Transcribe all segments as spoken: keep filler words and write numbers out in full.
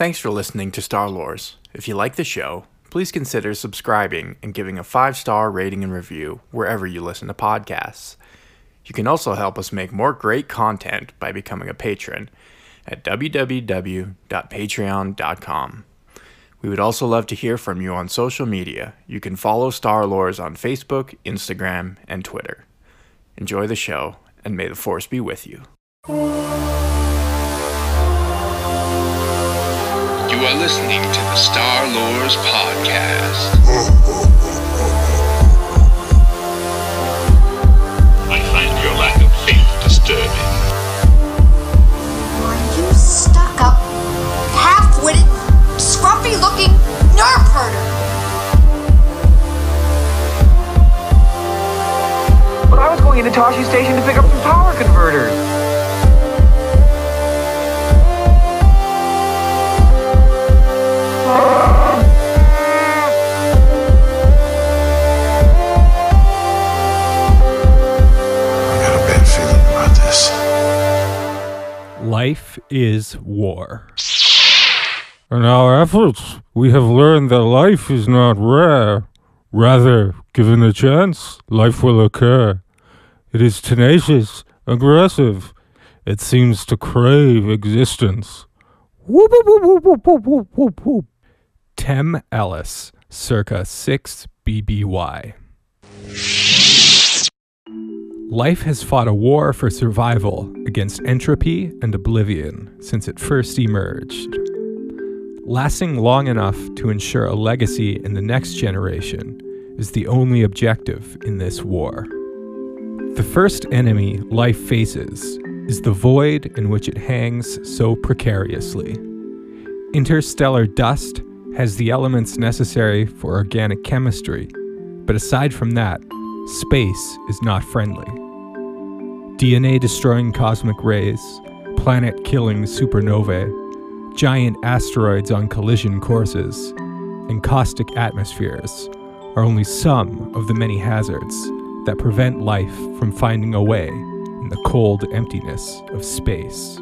Thanks for listening to Star Lores. If you like the show, please consider subscribing and giving a five-star rating and review wherever you listen to podcasts. You can also help us make more great content by becoming a patron at w w w dot patreon dot com. We would also love to hear from you on social media. You can follow Star Lores on Facebook, Instagram, and Twitter. Enjoy the show, and may the Force be with you. You are listening to the Star Lores Podcast. I find your lack of faith disturbing. Are you stuck-up, half-witted, scruffy-looking nerf herder? But I was going into Toshi Station to pick up some power converters. Life is war. In our efforts, we have learned that life is not rare. Rather, given a chance, life will occur. It is tenacious, aggressive. It seems to crave existence. Whoop, whoop, whoop, whoop, whoop, whoop, whoop, whoop. Tem Ellis, circa six B B Y. Life has fought a war for survival against entropy and oblivion since it first emerged. Lasting long enough to ensure a legacy in the next generation is the only objective in this war. The first enemy life faces is the void in which it hangs so precariously. Interstellar dust has the elements necessary for organic chemistry, but aside from that, space is not friendly. D N A-destroying cosmic rays, planet-killing supernovae, giant asteroids on collision courses, and caustic atmospheres are only some of the many hazards that prevent life from finding a way in the cold emptiness of space.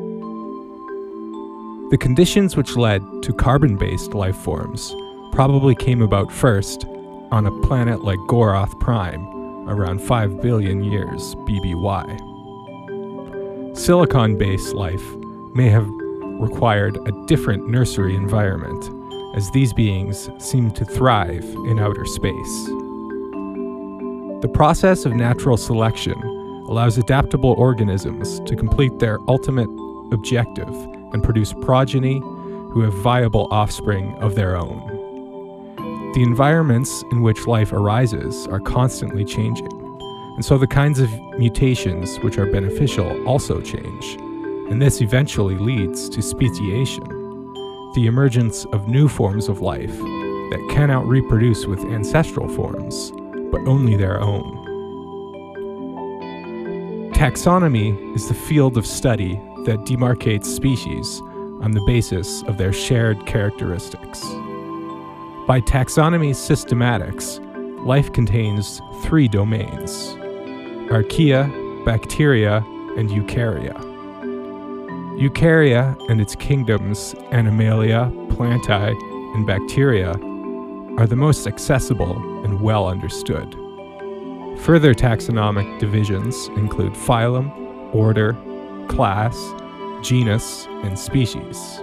The conditions which led to carbon-based life forms probably came about first on a planet like Goroth Prime, around five billion years B B Y. Silicon-based life may have required a different nursery environment, as these beings seem to thrive in outer space. The process of natural selection allows adaptable organisms to complete their ultimate objective and produce progeny who have viable offspring of their own. The environments in which life arises are constantly changing, and so the kinds of mutations which are beneficial also change, and this eventually leads to speciation, the emergence of new forms of life that cannot reproduce with ancestral forms, but only their own. Taxonomy is the field of study that demarcates species on the basis of their shared characteristics. By taxonomy's systematics, life contains three domains: archaea, bacteria, and eukarya. Eukarya and its kingdoms, Animalia, Plantae, and Bacteria, are the most accessible and well understood. Further taxonomic divisions include phylum, order, class, genus, and species.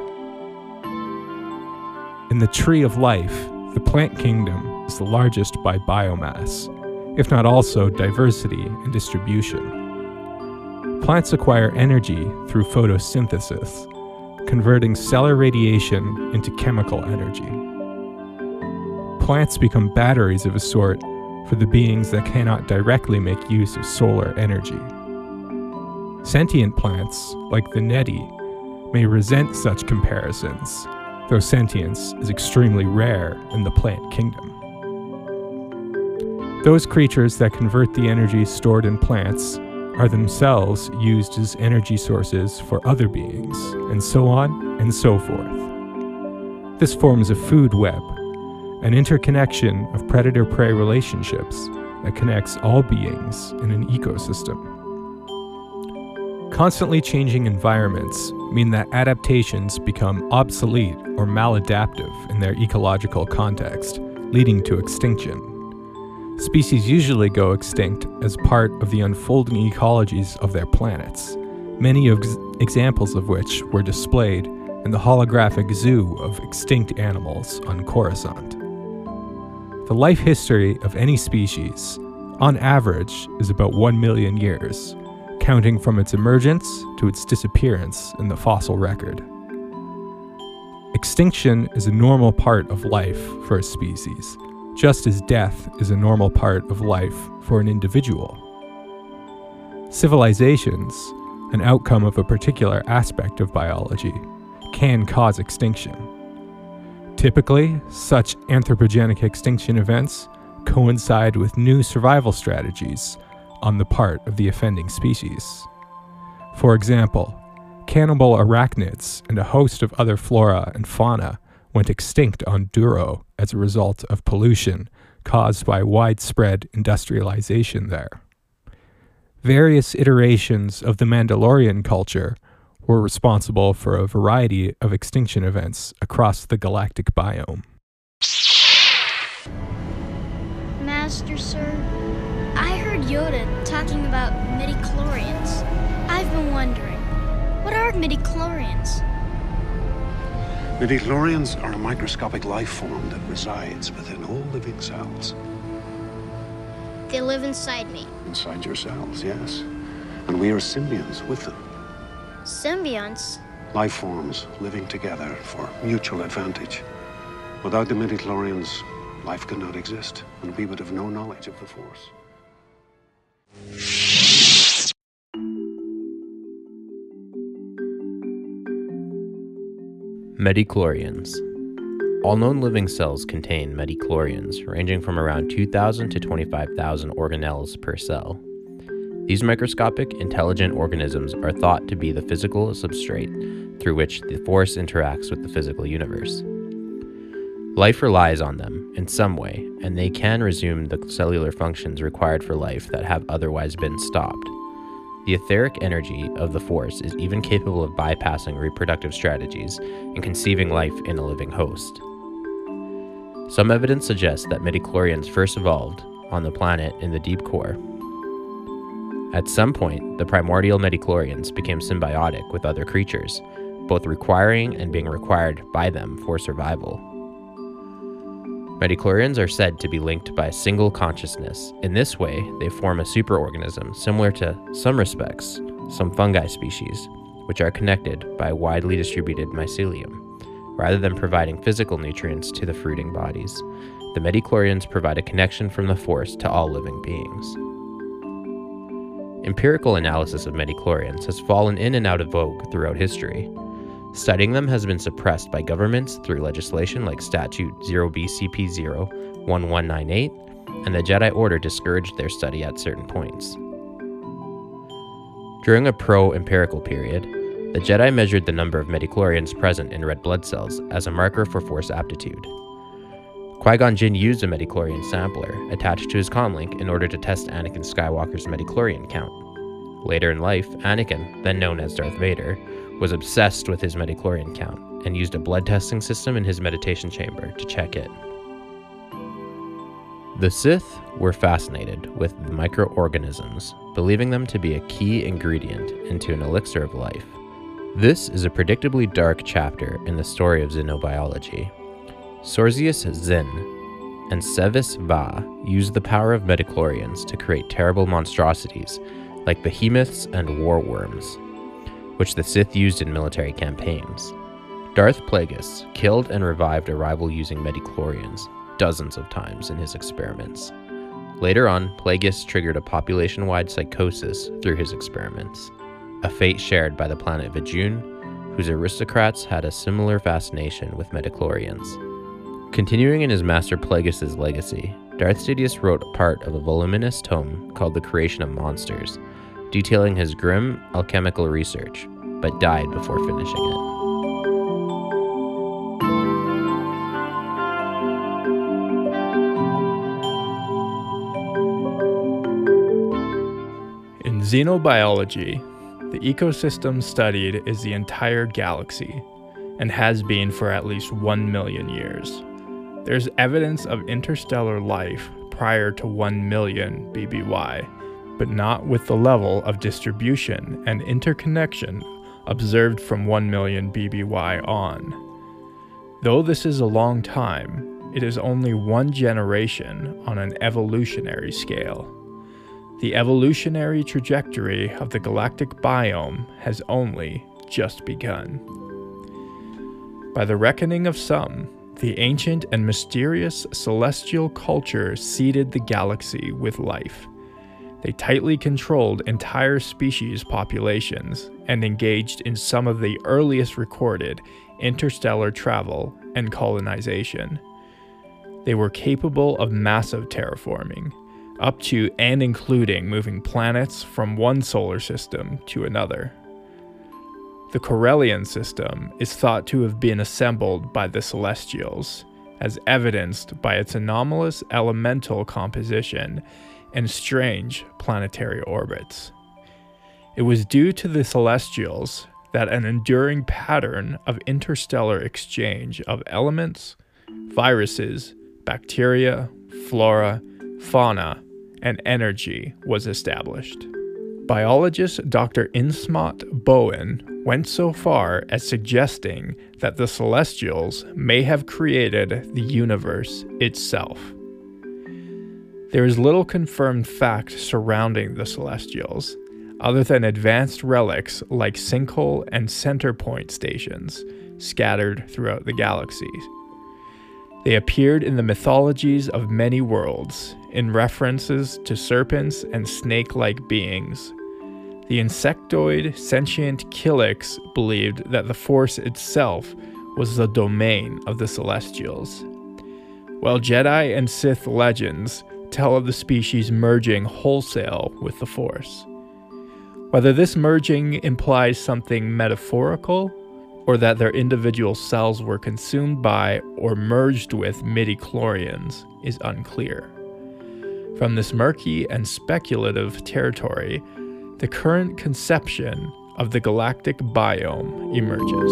In the tree of life, the plant kingdom is the largest by biomass, if not also diversity and distribution. Plants acquire energy through photosynthesis, converting cellular radiation into chemical energy. Plants become batteries of a sort for the beings that cannot directly make use of solar energy. Sentient plants, like the neti, may resent such comparisons, though sentience is extremely rare in the plant kingdom. Those creatures that convert the energy stored in plants are themselves used as energy sources for other beings, and so on and so forth. This forms a food web, an interconnection of predator-prey relationships that connects all beings in an ecosystem. Constantly changing environments mean that adaptations become obsolete or maladaptive in their ecological context, leading to extinction. Species usually go extinct as part of the unfolding ecologies of their planets, many ex- examples of which were displayed in the holographic zoo of extinct animals on Coruscant. The life history of any species, on average, is about one million years, counting from its emergence to its disappearance in the fossil record. Extinction is a normal part of life for a species, just as death is a normal part of life for an individual. Civilizations, an outcome of a particular aspect of biology, can cause extinction. Typically, such anthropogenic extinction events coincide with new survival strategies on the part of the offending species. For example, cannibal arachnids and a host of other flora and fauna went extinct on Duro as a result of pollution caused by widespread industrialization there. Various iterations of the Mandalorian culture were responsible for a variety of extinction events across the galactic biome. Master, sir, I heard Yoda talking about midichlorians. I've been wondering, what are midichlorians? Midichlorians are a microscopic life form that resides within all living cells. They live inside me. Inside your cells, yes. And we are symbionts with them. Symbionts? Life forms living together for mutual advantage. Without the midichlorians, life could not exist, and we would have no knowledge of the Force. Midichlorians. All known living cells contain midichlorians, ranging from around two thousand to twenty-five thousand organelles per cell. These microscopic, intelligent organisms are thought to be the physical substrate through which the Force interacts with the physical universe. Life relies on them in some way, and they can resume the cellular functions required for life that have otherwise been stopped. The etheric energy of the Force is even capable of bypassing reproductive strategies and conceiving life in a living host. Some evidence suggests that midichlorians first evolved on the planet in the deep core. At some point, the primordial midichlorians became symbiotic with other creatures, both requiring and being required by them for survival. Midichlorians are said to be linked by a single consciousness. In this way, they form a superorganism similar to, some respects, some fungi species, which are connected by widely distributed mycelium. Rather than providing physical nutrients to the fruiting bodies, the midichlorians provide a connection from the Force to all living beings. Empirical analysis of midichlorians has fallen in and out of vogue throughout history. Studying them has been suppressed by governments through legislation like Statute zero B C P zero one one nine eight, and the Jedi Order discouraged their study at certain points. During a pro-empirical period, the Jedi measured the number of midichlorians present in red blood cells as a marker for Force aptitude. Qui-Gon Jinn used a midichlorian sampler attached to his comlink in order to test Anakin Skywalker's midichlorian count. Later in life, Anakin, then known as Darth Vader, was obsessed with his midichlorian count and used a blood testing system in his meditation chamber to check it. The Sith were fascinated with the microorganisms, believing them to be a key ingredient into an elixir of life. This is a predictably dark chapter in the story of xenobiology. Sorzius Zin and Sevis Va used the power of midichlorians to create terrible monstrosities like behemoths and warworms, which the Sith used in military campaigns. Darth Plagueis killed and revived a rival using midichlorians dozens of times in his experiments. Later on, Plagueis triggered a population-wide psychosis through his experiments, a fate shared by the planet Vijun, whose aristocrats had a similar fascination with midichlorians. Continuing in his master Plagueis' legacy, Darth Sidious wrote part of a voluminous tome called The Creation of Monsters, detailing his grim alchemical research, but died before finishing it. In xenobiology, the The ecosystem studied is the entire galaxy, and has been for at least one million years. There's evidence of interstellar life prior to one million B B Y, but not with the level of distribution and interconnection observed from one million B B Y on. Though this is a long time, it is only one generation on an evolutionary scale. The evolutionary trajectory of the galactic biome has only just begun. By the reckoning of some, the ancient and mysterious celestial culture seeded the galaxy with life. They tightly controlled entire species populations and engaged in some of the earliest recorded interstellar travel and colonization. They were capable of massive terraforming, up to and including moving planets from one solar system to another. The Corellian system is thought to have been assembled by the Celestials, as evidenced by its anomalous elemental composition and strange planetary orbits. It was due to the Celestials that an enduring pattern of interstellar exchange of elements, viruses, bacteria, flora, fauna, and energy was established. Biologist Doctor Innsmouth Bowen went so far as suggesting that the Celestials may have created the universe itself. There is little confirmed fact surrounding the Celestials, other than advanced relics like sinkhole and center point stations scattered throughout the galaxy. They appeared in the mythologies of many worlds, in references to serpents and snake-like beings. The insectoid sentient Kilix believed that the Force itself was the domain of the Celestials, while Jedi and Sith legends tell of the species merging wholesale with the Force. Whether this merging implies something metaphorical, or that their individual cells were consumed by or merged with midi-chlorians, is unclear. From this murky and speculative territory, the current conception of the galactic biome emerges.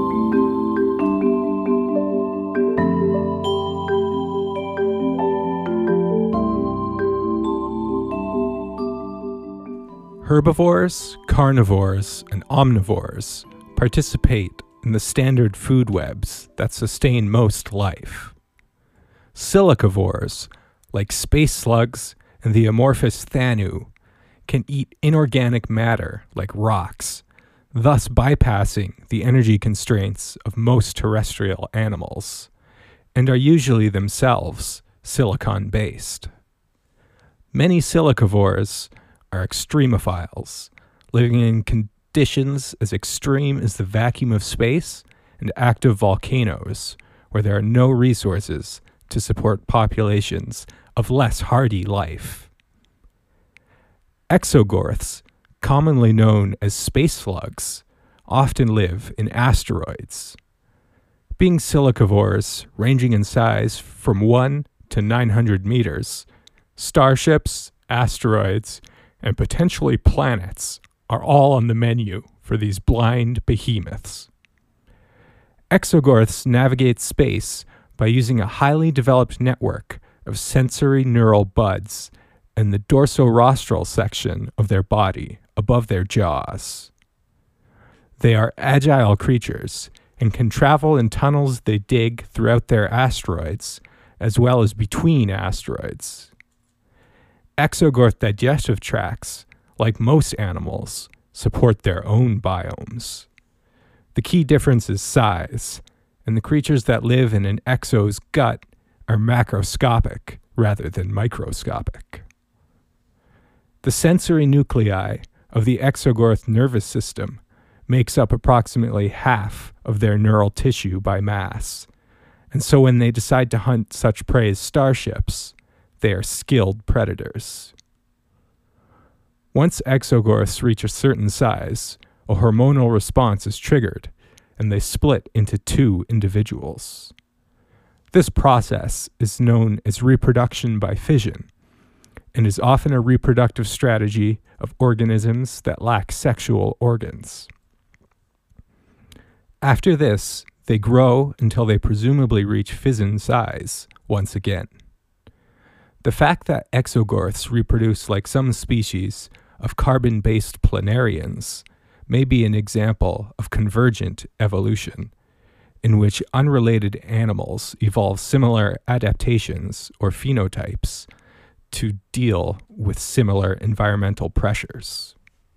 Herbivores, carnivores, and omnivores participate in the standard food webs that sustain most life. Silicivores, like space slugs and the amorphous Thanu, can eat inorganic matter like rocks, thus bypassing the energy constraints of most terrestrial animals, and are usually themselves silicon-based. Many silicivores are extremophiles, living in conditions as extreme as the vacuum of space and active volcanoes, where there are no resources to support populations of less hardy life. Exogorths, commonly known as space slugs, often live in asteroids. Being silicivores ranging in size from one to nine hundred meters, starships, asteroids, and potentially planets are all on the menu for these blind behemoths. Exogorths navigate space by using a highly developed network of sensory neural buds in the dorsorostral section of their body above their jaws. They are agile creatures and can travel in tunnels they dig throughout their asteroids, as well as between asteroids. Exogorth digestive tracts, like most animals, support their own biomes. The key difference is size, and the creatures that live in an exo's gut are macroscopic rather than microscopic. The sensory nuclei of the exogorth nervous system makes up approximately half of their neural tissue by mass, and so when they decide to hunt such prey as starships, they are skilled predators. Once exogorths reach a certain size, a hormonal response is triggered, and they split into two individuals. This process is known as reproduction by fission, and is often a reproductive strategy of organisms that lack sexual organs. After this, they grow until they presumably reach physin size once again. The fact that exogorths reproduce like some species of carbon-based planarians may be an example of convergent evolution, in which unrelated animals evolve similar adaptations or phenotypes to deal with similar environmental pressures.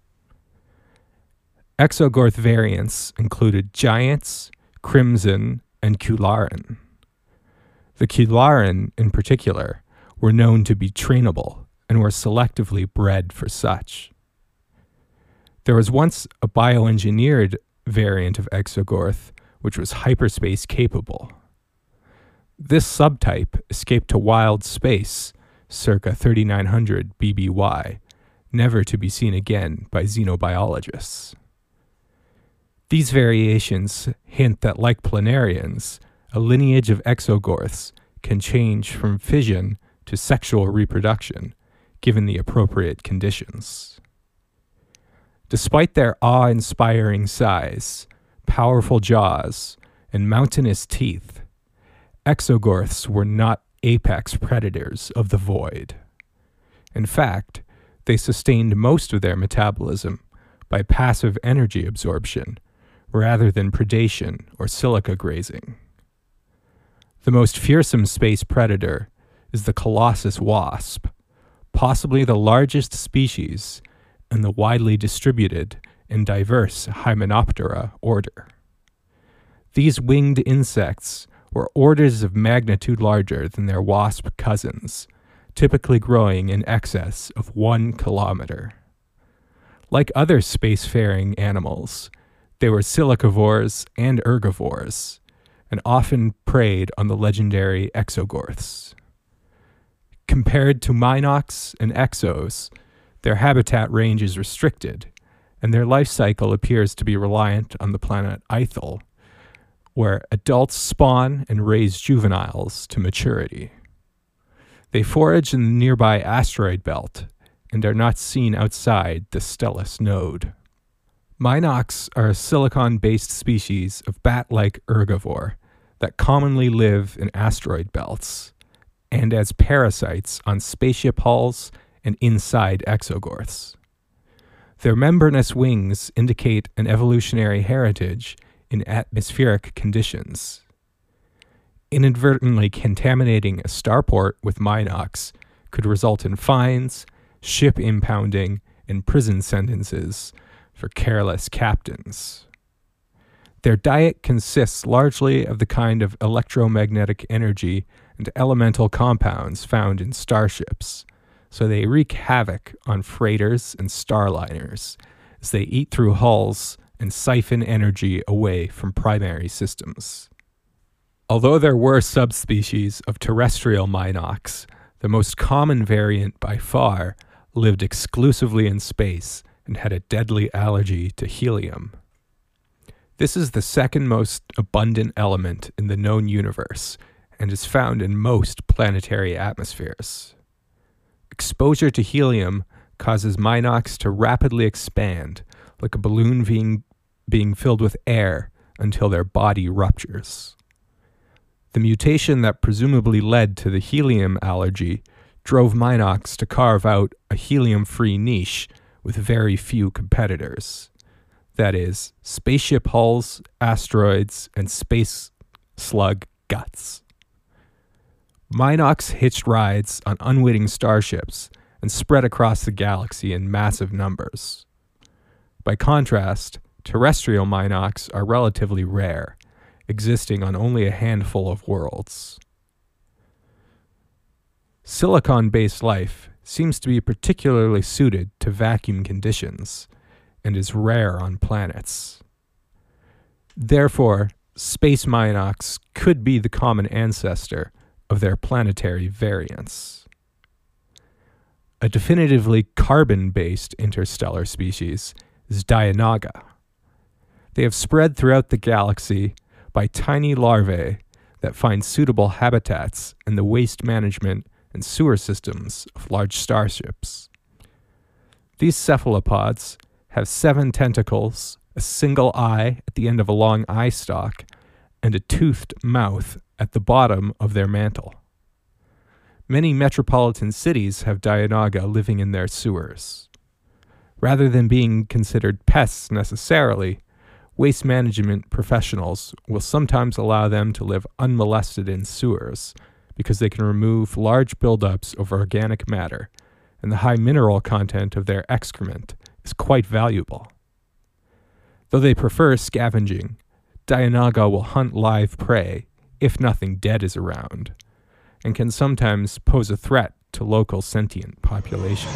Exogorth variants included giants, crimson, and Kularin. The Kularin, in particular, were known to be trainable and were selectively bred for such. There was once a bioengineered variant of Exogorth which was hyperspace capable. This subtype escaped to wild space circa thirty-nine hundred B B Y, never to be seen again by xenobiologists. These variations hint that, like planarians, a lineage of exogorths can change from fission to sexual reproduction, given the appropriate conditions. Despite their awe-inspiring size, powerful jaws, and mountainous teeth, exogorths were not apex predators of the void. In fact, they sustained most of their metabolism by passive energy absorption rather than predation or silica grazing. The most fearsome space predator is the Colossus wasp, possibly the largest species in the widely distributed and diverse Hymenoptera order. These winged insects were orders of magnitude larger than their wasp cousins, typically growing in excess of one kilometer. Like other spacefaring animals, they were silicivores and ergivores, and often preyed on the legendary exogorths. Compared to Minox and Exos, their habitat range is restricted, and their life cycle appears to be reliant on the planet Ithel, where adults spawn and raise juveniles to maturity. They forage in the nearby asteroid belt and are not seen outside the Stellus node. Minox are a silicon-based species of bat-like ergivore that commonly live in asteroid belts and as parasites on spaceship hulls and inside exogorths. Their membranous wings indicate an evolutionary heritage in atmospheric conditions. Inadvertently contaminating a starport with Minox could result in fines, ship impounding, and prison sentences for careless captains. Their diet consists largely of the kind of electromagnetic energy and elemental compounds found in starships, so they wreak havoc on freighters and starliners as they eat through hulls and siphon energy away from primary systems. Although there were subspecies of terrestrial Minox, the most common variant by far lived exclusively in space and had a deadly allergy to helium. This is the second most abundant element in the known universe and is found in most planetary atmospheres. Exposure to helium causes Minox to rapidly expand, like a balloon being, being filled with air until their body ruptures. The mutation that presumably led to the helium allergy drove Minox to carve out a helium-free niche with very few competitors. That is, spaceship hulls, asteroids, and space slug guts. Minox hitched rides on unwitting starships and spread across the galaxy in massive numbers. By contrast, terrestrial Minox are relatively rare, existing on only a handful of worlds. Silicon-based life seems to be particularly suited to vacuum conditions and is rare on planets. Therefore, space Minox could be the common ancestor of their planetary variants. A definitively carbon-based interstellar species is Dianaga. They have spread throughout the galaxy by tiny larvae that find suitable habitats in the waste management and sewer systems of large starships. These cephalopods have seven tentacles, a single eye at the end of a long eye stalk, and a toothed mouth at the bottom of their mantle. Many metropolitan cities have Dianoga living in their sewers. Rather than being considered pests necessarily, waste management professionals will sometimes allow them to live unmolested in sewers because they can remove large buildups of organic matter, and the high mineral content of their excrement is quite valuable. Though they prefer scavenging, Dianoga will hunt live prey if nothing dead is around, and can sometimes pose a threat to local sentient populations.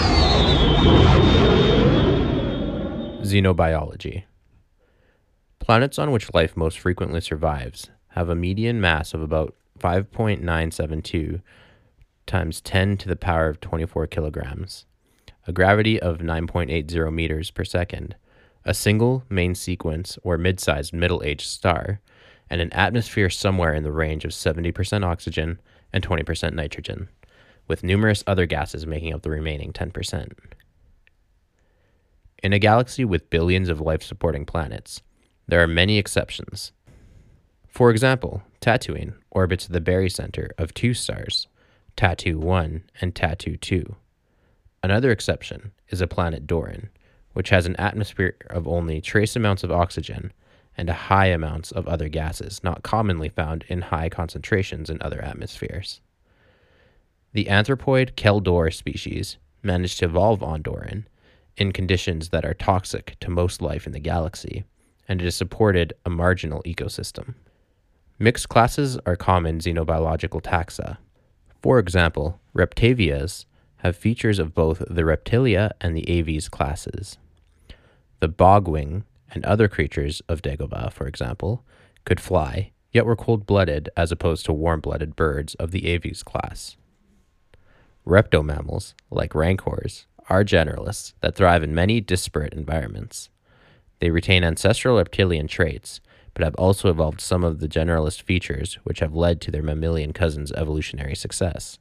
Xenobiology. Planets on which life most frequently survives have a median mass of about five point nine seven two times ten to the power of twenty-four kilograms, a gravity of nine point eight zero meters per second, a single main sequence or mid-sized middle-aged star, and an atmosphere somewhere in the range of seventy percent oxygen and twenty percent nitrogen, with numerous other gases making up the remaining ten percent. In a galaxy with billions of life-supporting planets, there are many exceptions. For example, Tatooine orbits the barycenter of two stars, Tatoo one and Tatoo two. Another exception is a planet Doran, which has an atmosphere of only trace amounts of oxygen and a high amounts of other gases not commonly found in high concentrations in other atmospheres. The anthropoid Keldor species managed to evolve on Doran in conditions that are toxic to most life in the galaxy, and it has supported a marginal ecosystem. Mixed classes are common xenobiological taxa. For example, Reptavias have features of both the Reptilia and the Aves classes. The bogwing and other creatures of Dagobah, for example, could fly, yet were cold-blooded as opposed to warm-blooded birds of the Aves class. Reptomammals, like rancors, are generalists that thrive in many disparate environments. They retain ancestral reptilian traits, but have also evolved some of the generalist features which have led to their mammalian cousins' evolutionary success.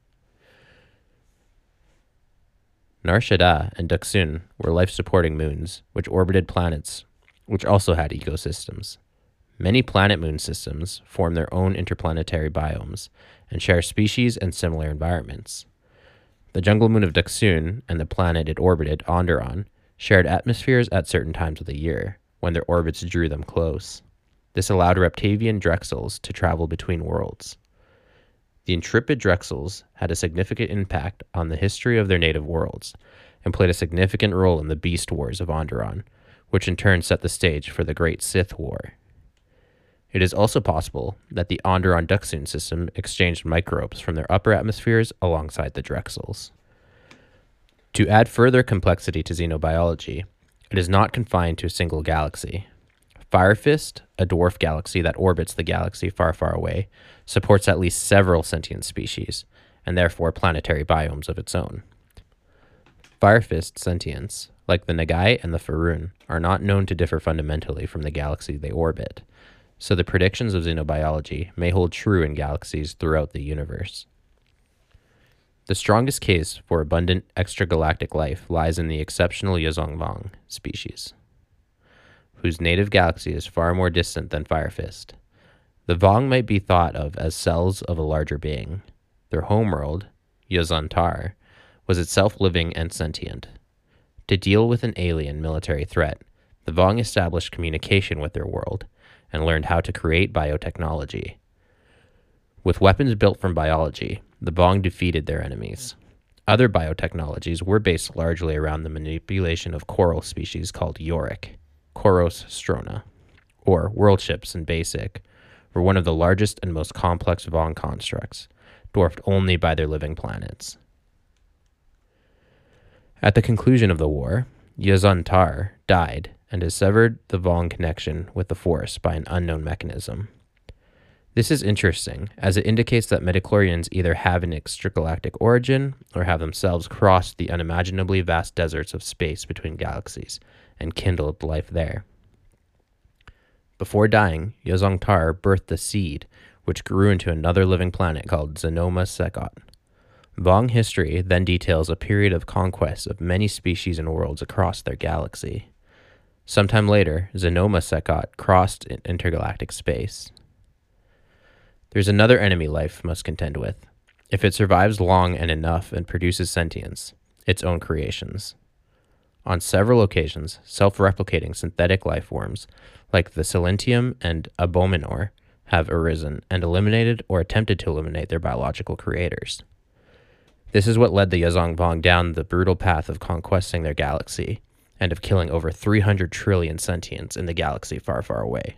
Nar Shaddaa and Duxun were life-supporting moons which orbited planets which also had ecosystems. Many planet-moon systems form their own interplanetary biomes and share species and similar environments. The jungle moon of Duxun and the planet it orbited, Onderon, shared atmospheres at certain times of the year, when their orbits drew them close. This allowed Reptavian Drexels to travel between worlds. The intrepid Drexels had a significant impact on the history of their native worlds, and played a significant role in the Beast Wars of Onderon, which in turn set the stage for the Great Sith War. It is also possible that the Onderon-Duxun system exchanged microbes from their upper atmospheres alongside the Drexels. To add further complexity to xenobiology, it is not confined to a single galaxy. Firefist, a dwarf galaxy that orbits the galaxy far, far away, supports at least several sentient species, and therefore planetary biomes of its own. Firefist sentients, like the Nagai and the Faerun, are not known to differ fundamentally from the galaxy they orbit, so the predictions of xenobiology may hold true in galaxies throughout the universe. The strongest case for abundant extragalactic life lies in the exceptional Yuzong Vong species, whose native galaxy is far more distant than Firefist. The Vong might be thought of as cells of a larger being. Their homeworld, Yuzon Tar, was itself living and sentient. To deal with an alien military threat, the Vong established communication with their world and learned how to create biotechnology. With weapons built from biology, the Vong defeated their enemies. Other biotechnologies were based largely around the manipulation of coral species called Yorick, Koros strona, or world ships in BASIC, were one of the largest and most complex Vong constructs, dwarfed only by their living planets. At the conclusion of the war, Yuzon Tar died and has severed the Vong connection with the Force by an unknown mechanism. This is interesting, as it indicates that midichlorians either have an extragalactic origin or have themselves crossed the unimaginably vast deserts of space between galaxies and kindled life there. Before dying, Yuzong Tar birthed a seed which grew into another living planet called Xenoma Sekot. Vong history then details a period of conquest of many species and worlds across their galaxy. Sometime later, Xenoma Sekot crossed in intergalactic space. There's another enemy life must contend with. If it survives long and enough and produces sentience, its own creations. On several occasions, self-replicating synthetic life forms, like the Silentium and Abominor, have arisen and eliminated or attempted to eliminate their biological creators. This is what led the Yazong Vong down the brutal path of conquesting their galaxy and of killing over three hundred trillion sentients in the galaxy far, far away.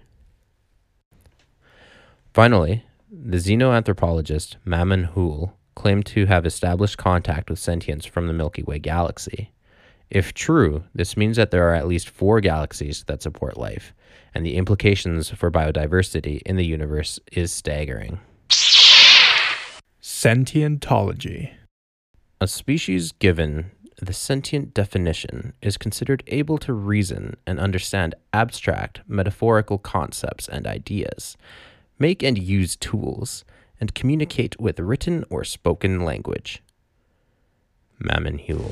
Finally, the xenoanthropologist Mammon Hool claimed to have established contact with sentients from the Milky Way galaxy. If true, this means that there are at least four galaxies that support life, and the implications for biodiversity in the universe is staggering. Sentientology. A species given the sentient definition is considered able to reason and understand abstract, metaphorical concepts and ideas, make and use tools, and communicate with written or spoken language. Mammon Hool.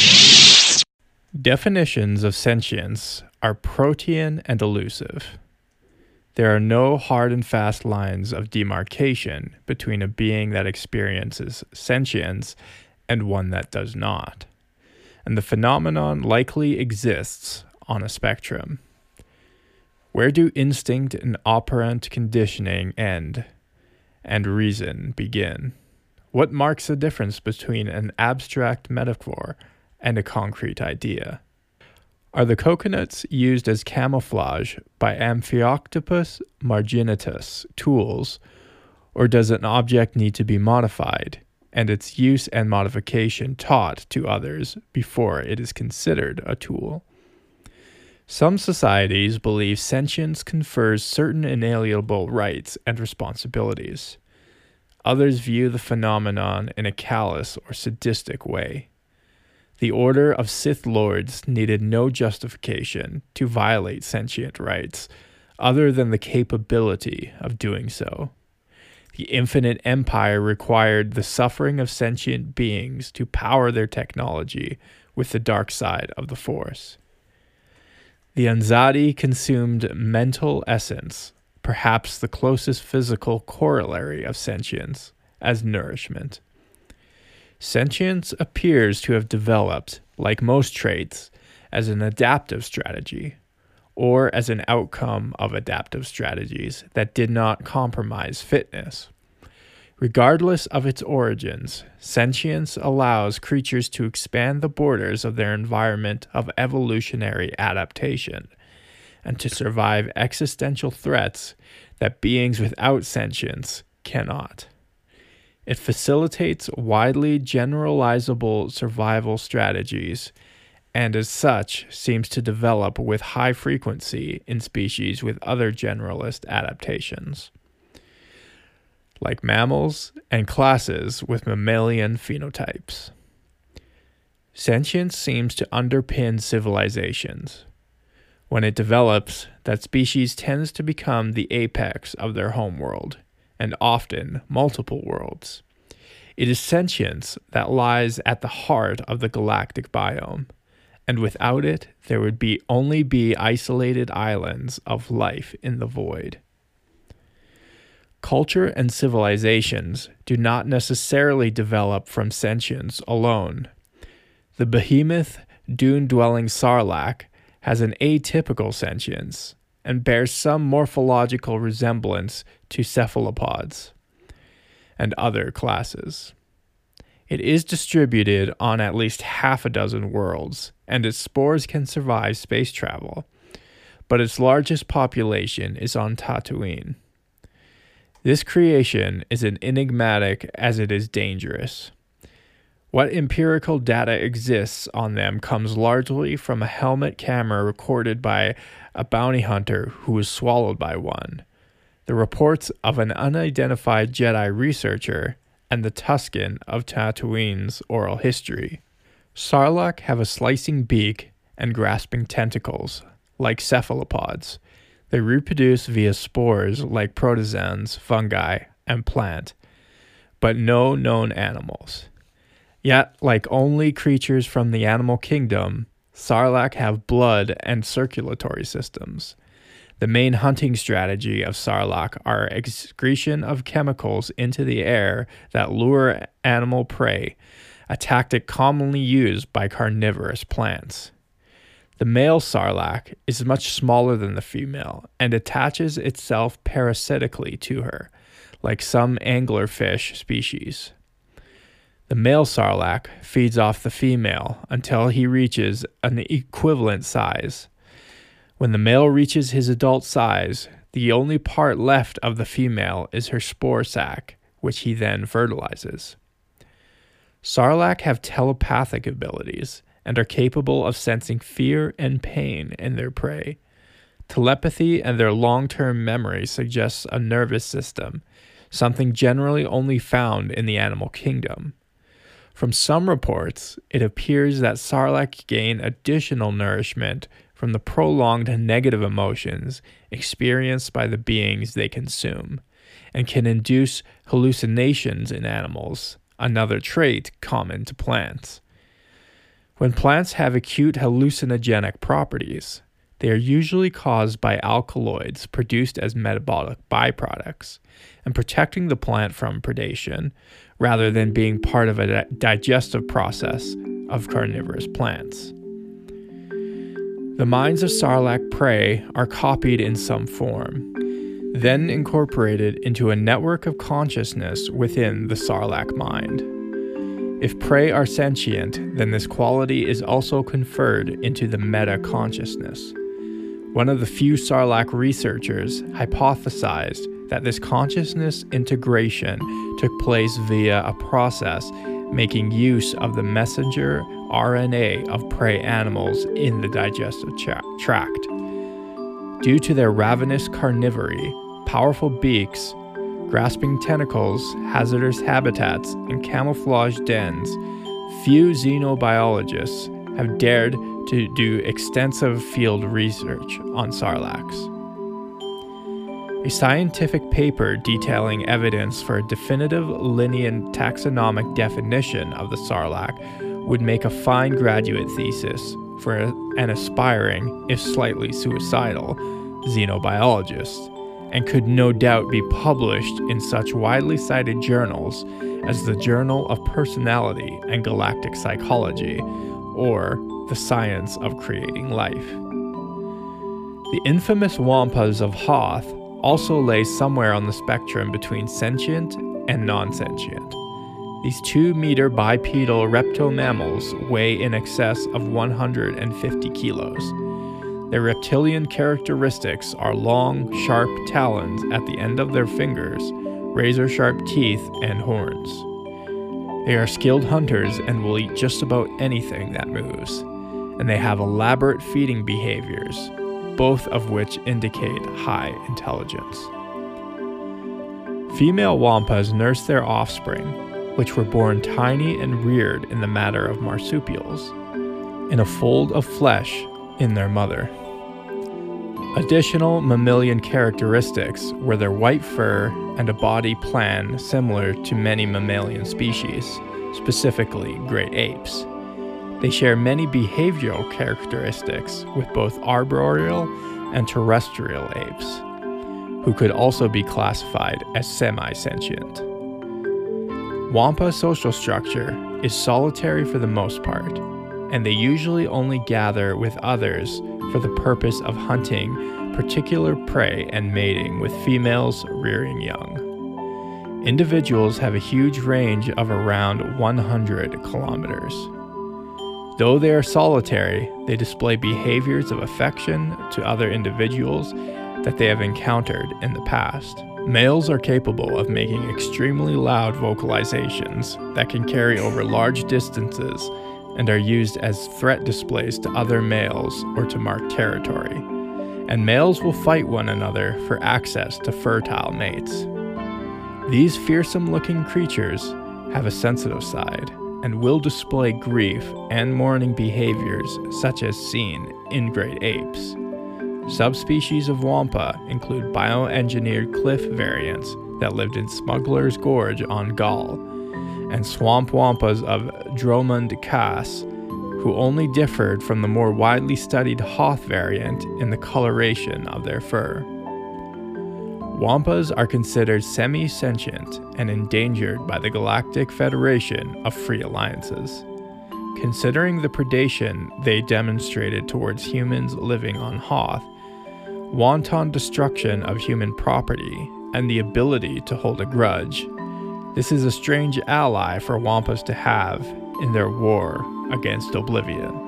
Definitions of sentience are protean and elusive. There are no hard and fast lines of demarcation between a being that experiences sentience and one that does not, and the phenomenon likely exists on a spectrum. Where do instinct and operant conditioning end, and reason begin? What marks the difference between an abstract metaphor and a concrete idea? Are the coconuts used as camouflage by Amphiooctopus marginatus tools, or does an object need to be modified, and its use and modification taught to others before it is considered a tool? Some societies believe sentience confers certain inalienable rights and responsibilities. Others view the phenomenon in a callous or sadistic way. The Order of Sith Lords needed no justification to violate sentient rights other than the capability of doing so. The Infinite Empire required the suffering of sentient beings to power their technology with the dark side of the Force. The Anzadi consumed mental essence, perhaps the closest physical corollary of sentience, as nourishment. Sentience appears to have developed, like most traits, as an adaptive strategy, or as an outcome of adaptive strategies that did not compromise fitness. Regardless of its origins, sentience allows creatures to expand the borders of their environment of evolutionary adaptation, and to survive existential threats that beings without sentience cannot. It facilitates widely generalizable survival strategies, and as such seems to develop with high frequency in species with other generalist adaptations, like mammals and classes with mammalian phenotypes. Sentience seems to underpin civilizations. When it develops, that species tends to become the apex of their homeworld, and often multiple worlds. It is sentience that lies at the heart of the galactic biome, and without it, there would be only be isolated islands of life in the void. Culture and civilizations do not necessarily develop from sentience alone. The behemoth, dune-dwelling Sarlacc has an atypical sentience and bears some morphological resemblance to cephalopods and other classes. It is distributed on at least half a dozen worlds, and its spores can survive space travel, but its largest population is on Tatooine. This creation is as enigmatic as it is dangerous. What empirical data exists on them comes largely from a helmet camera recorded by a bounty hunter who was swallowed by one, the reports of an unidentified Jedi researcher, and the Tusken of Tatooine's oral history. Sarlacc have a slicing beak and grasping tentacles, like cephalopods. They reproduce via spores like protozoans, fungi, and plant, but no known animals. Yet, like only creatures from the animal kingdom, Sarlacc have blood and circulatory systems. The main hunting strategy of Sarlacc are excretion of chemicals into the air that lure animal prey, a tactic commonly used by carnivorous plants. The male Sarlacc is much smaller than the female and attaches itself parasitically to her, like some anglerfish species. The male Sarlacc feeds off the female until he reaches an equivalent size. When the male reaches his adult size, the only part left of the female is her spore sac, which he then fertilizes. Sarlacc have telepathic abilities and are capable of sensing fear and pain in their prey. Telepathy and their long-term memory suggests a nervous system, something generally only found in the animal kingdom. From some reports, it appears that Sarlacc gain additional nourishment from the prolonged negative emotions experienced by the beings they consume, and can induce hallucinations in animals, another trait common to plants. When plants have acute hallucinogenic properties, they are usually caused by alkaloids produced as metabolic byproducts, and protecting the plant from predation, rather than being part of a digestive process of carnivorous plants. The minds of Sarlacc prey are copied in some form, then incorporated into a network of consciousness within the Sarlacc mind. If prey are sentient, then this quality is also conferred into the meta-consciousness. One of the few Sarlacc researchers hypothesized that this consciousness integration took place via a process making use of the messenger R N A of prey animals in the digestive tra- tract. Due to their ravenous carnivory, powerful beaks, grasping tentacles, hazardous habitats, and camouflage dens, few xenobiologists have dared to do extensive field research on Sarlaccs. A scientific paper detailing evidence for a definitive Linnean taxonomic definition of the Sarlacc would make a fine graduate thesis for an aspiring, if slightly suicidal, xenobiologist, and could no doubt be published in such widely cited journals as the Journal of Personality and Galactic Psychology, or The Science of Creating Life. The infamous Wampas of Hoth also lay somewhere on the spectrum between sentient and non-sentient. These two-meter bipedal reptomammals weigh in excess of one hundred fifty kilos. Their reptilian characteristics are long, sharp talons at the end of their fingers, razor-sharp teeth, and horns. They are skilled hunters and will eat just about anything that moves, and they have elaborate feeding behaviors, both of which indicate high intelligence. Female wampas nurse their offspring, which were born tiny and reared in the manner of marsupials, in a fold of flesh in their mother. Additional mammalian characteristics were their white fur and a body plan similar to many mammalian species, specifically great apes. They share many behavioral characteristics with both arboreal and terrestrial apes, who could also be classified as semi-sentient. Wampa social structure is solitary for the most part, and they usually only gather with others for the purpose of hunting particular prey and mating with females rearing young. Individuals have a huge range of around one hundred kilometers. Though they are solitary, they display behaviors of affection to other individuals that they have encountered in the past. Males are capable of making extremely loud vocalizations that can carry over large distances and are used as threat displays to other males or to mark territory. And males will fight one another for access to fertile mates. These fearsome-looking creatures have a sensitive side and will display grief and mourning behaviors such as seen in great apes. Subspecies of wampa include bioengineered cliff variants that lived in Smuggler's Gorge on Gaul, and swamp wampas of Dromund Cass, who only differed from the more widely studied Hoth variant in the coloration of their fur. Wampas are considered semi-sentient and endangered by the Galactic Federation of Free Alliances. Considering the predation they demonstrated towards humans living on Hoth, wanton destruction of human property, and the ability to hold a grudge, this is a strange ally for Wampas to have in their war against Oblivion.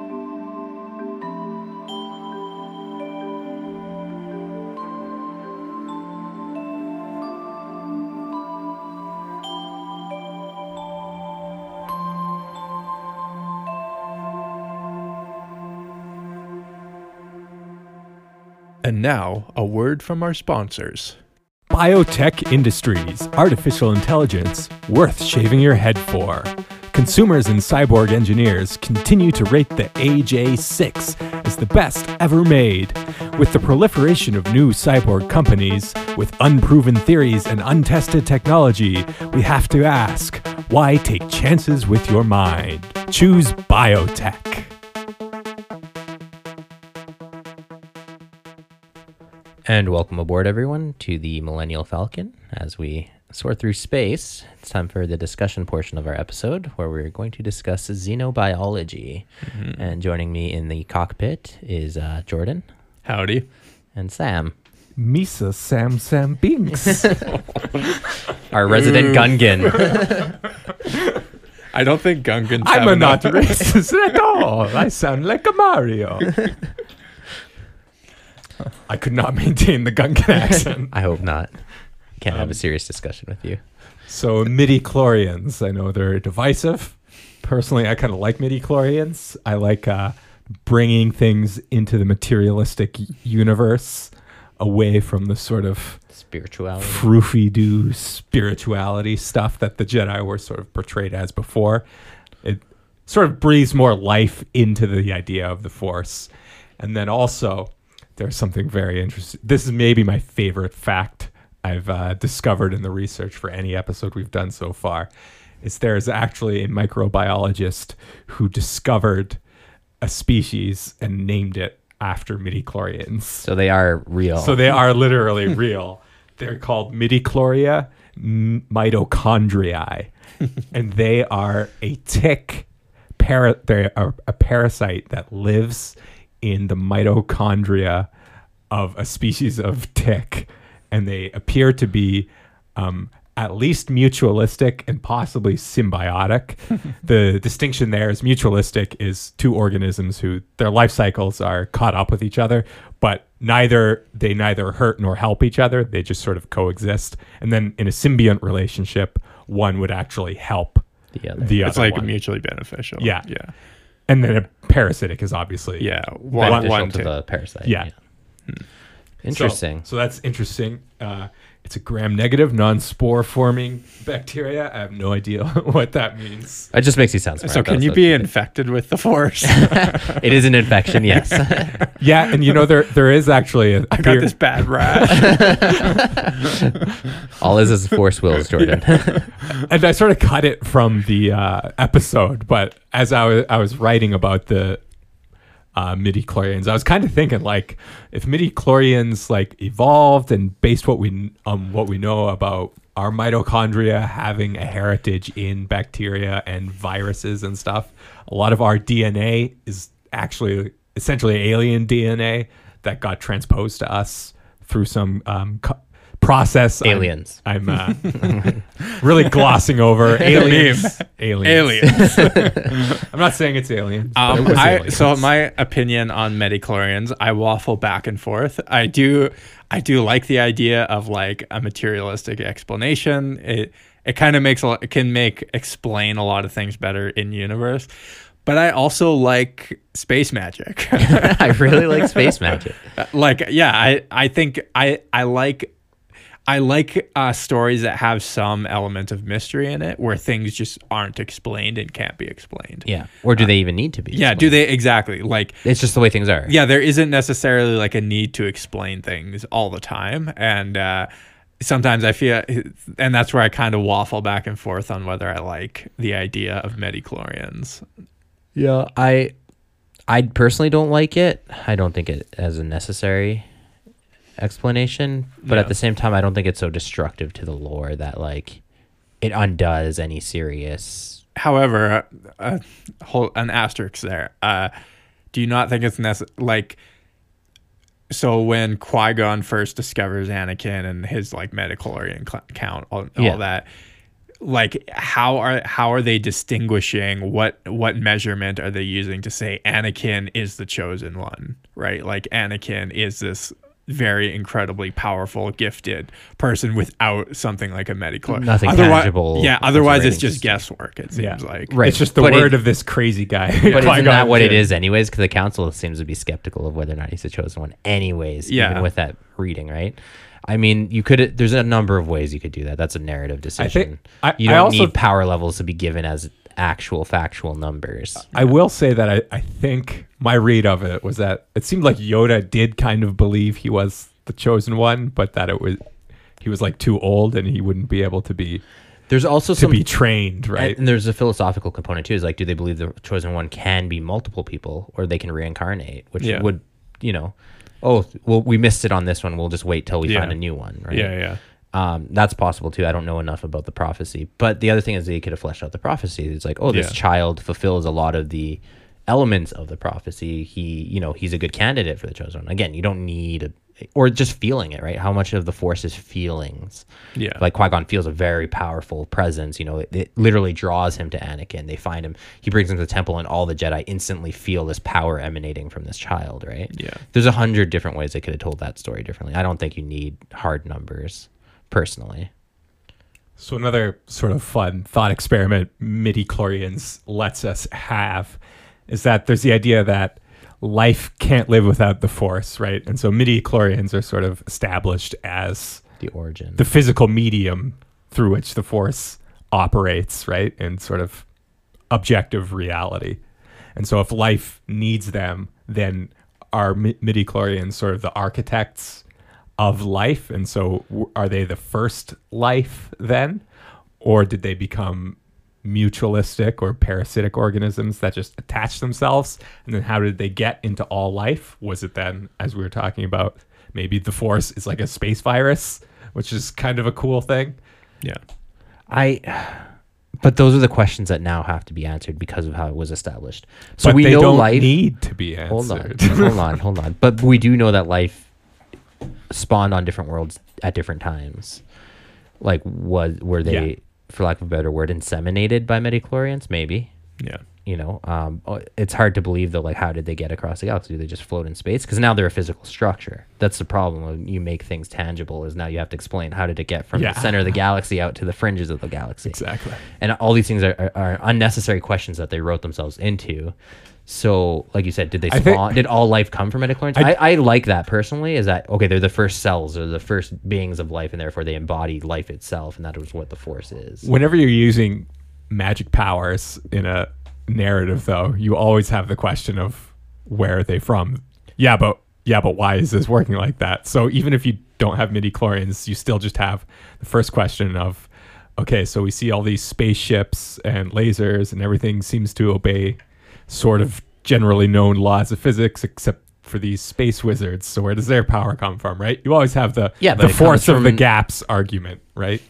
And now, a word from our sponsors. Biotech Industries, artificial intelligence worth shaving your head for. Consumers and cyborg engineers continue to rate the A J six as the best ever made. With the proliferation of new cyborg companies with unproven theories and untested technology, we have to ask, why take chances with your mind? Choose biotech. And welcome aboard, everyone, to the Millennial Falcon. As we soar through space, it's time for the discussion portion of our episode, where we're going to discuss xenobiology. Mm-hmm. And joining me in the cockpit is uh, Jordan. Howdy. And Sam. Misa Sam Sam Binks. Our resident Gungan. I don't think Gungans I'm have a enough. not racist at all. I sound like a Mario. I could not maintain the Gungan accent. I hope not. Can't Um, have a serious discussion with you. So midi-chlorians, I know they're divisive. Personally, I kind of like midi-chlorians. I like uh, bringing things into the materialistic universe away from the sort of spirituality, froofy-doo spirituality stuff that the Jedi were sort of portrayed as before. It sort of breathes more life into the idea of the Force. And then also, there's something very interesting. This is maybe my favorite fact I've uh, discovered in the research for any episode we've done so far. Is there's actually a microbiologist who discovered a species and named it after midi-chlorians. So they are real. So they are literally real. They're called Midichloriae mitochondriae, and they are a tick. Para- they are a parasite that lives in the mitochondria of a species of tick, and they appear to be um, at least mutualistic and possibly symbiotic. The distinction there is mutualistic is two organisms who their life cycles are caught up with each other, but neither they neither hurt nor help each other. They just sort of coexist. And then in a symbiont relationship, one would actually help the other. The other it's like one. mutually beneficial. Yeah. Yeah. And then a parasitic is obviously Yeah. One, beneficial one, to two. the parasite. Yeah. Hmm. Interesting. So, so that's interesting. Uh, it's a gram-negative, non-spore forming bacteria. I have no idea what that means. It just makes you sound smart. So can That's you what- be infected with the Force? It is an infection, yes. Yeah, and you know there there is actually a I got this bad rash. All is is force wills, Jordan. and I sort of cut it from the uh, episode, but as I was I was writing about the uh, midi-chlorians, I was kind of thinking like if midi-chlorians like evolved and based what we um what we know about our mitochondria having a heritage in bacteria and viruses and stuff, a lot of our D N A is actually essentially alien D N A that got transposed to us through some um, co- process. Aliens. I'm, I'm uh, really glossing over aliens. Aliens. Aliens. I'm not saying it's aliens. but Um, it was I, aliens. so my opinion on midichlorians, I waffle back and forth. I do, I do like the idea of like a materialistic explanation. It it kind of makes a lot, it can make explain a lot of things better in universe. But I also like space magic. I really like space magic. Like, yeah, I I think I I like. I like uh, stories that have some element of mystery in it, where things just aren't explained and can't be explained. Yeah. Or do they even need to be? Yeah, explained? do they exactly like? It's just the way things are. Yeah, there isn't necessarily like a need to explain things all the time, and uh, sometimes I feel, and that's where I kind of waffle back and forth on whether I like the idea of midichlorians. Yeah, I I personally don't like it. I don't think it has a necessary explanation, but Yeah. at the same time, I don't think it's so destructive to the lore that like it undoes any serious. However, uh, whole, an asterisk there. Uh, do you not think it's necessary? Like, so when Qui-Gon first discovers Anakin and his like midichlorian cl- count, all, Yeah. all that, like how are how are they distinguishing? What what measurement are they using to say Anakin is the chosen one? Right, like Anakin is this very incredibly powerful, gifted person without something like a midichlorian. Nothing otherwise, tangible. Yeah, otherwise it's rating just system. guesswork. It seems Yeah. like Right. It's just the But word it- of this crazy guy. But isn't Qui-Gon that what it Jinn. is anyways? Because the council seems to be skeptical of whether or not he's the chosen one anyways, Yeah. even with that reading, right? I mean, you could, there's a number of ways you could do that. That's a narrative decision. I- you I don't also- need power levels to be given as actual factual numbers. I will say that I, I think my read of it was that it seemed like Yoda did kind of believe he was the chosen one, but that it was he was like too old and he wouldn't be able to be There's also to some be trained, right? And, and there's a philosophical component too. Is like, do they believe the chosen one can be multiple people, or they can reincarnate? Which Yeah. would, you know, oh, well, we missed it on this one. We'll just wait till we Yeah. find a new one, right? yeah, yeah. Um, that's possible too. I don't know enough about the prophecy, but the other thing is they could have fleshed out the prophecy. It's like, oh, this Yeah. child fulfills a lot of the elements of the prophecy. He, you know, he's a good candidate for the chosen one. Again, you don't need a, or just feeling it, right? How much of the Force is feelings? Yeah. Like Qui-Gon feels a very powerful presence. You know, it, it literally draws him to Anakin. They find him. He brings him to the temple, and all the Jedi instantly feel this power emanating from this child, right? Yeah. There's a hundred different ways they could have told that story differently. I don't think you need hard numbers, personally. So another sort of fun thought experiment midichlorians lets us have is that there's the idea that life can't live without the Force, right? And so midichlorians are sort of established as The origin. the physical medium through which the Force operates, right? And sort of objective reality. And so if life needs them, then are mi- midichlorians sort of the architects of life? And so w- are they the first life then? Or did they become mutualistic or parasitic organisms that just attach themselves? And then how did they get into all life? Was it then, as we were talking about, maybe the Force is like a space virus, which is kind of a cool thing? Yeah. I, but those are the questions that now have to be answered because of how it was established. So but we they know don't life. need to be hold on, answered. hold on, hold on. But we do know that life spawned on different worlds at different times. Like, was were they, Yeah. for lack of a better word, inseminated by midichlorians? Maybe. Yeah. You know, um, it's hard to believe though. Like, how did they get across the galaxy? Do they just float in space? Because now they're a physical structure. That's the problem when you make things tangible. Is now you have to explain how did it get from Yeah. the center of the galaxy out to the fringes of the galaxy. Exactly. And all these things are, are, are unnecessary questions that they wrote themselves into. So, like you said, did they I think- spawn? Did all life come from midichlorians? I, I, like that personally. Is that okay? They're the first cells, or the first beings of life, and therefore they embody life itself, and that is what the Force is. Whenever you're using magic powers in a narrative, though, you always have the question of where are they from? Yeah, but yeah, but why is this working like that? So even if you don't have midichlorians, you still just have the first question of, okay, so we see all these spaceships and lasers and everything seems to obey sort of generally known laws of physics, except for these space wizards. So where does their power come from, right? You always have the, Yeah, but the it comes force of the from- gaps argument, right?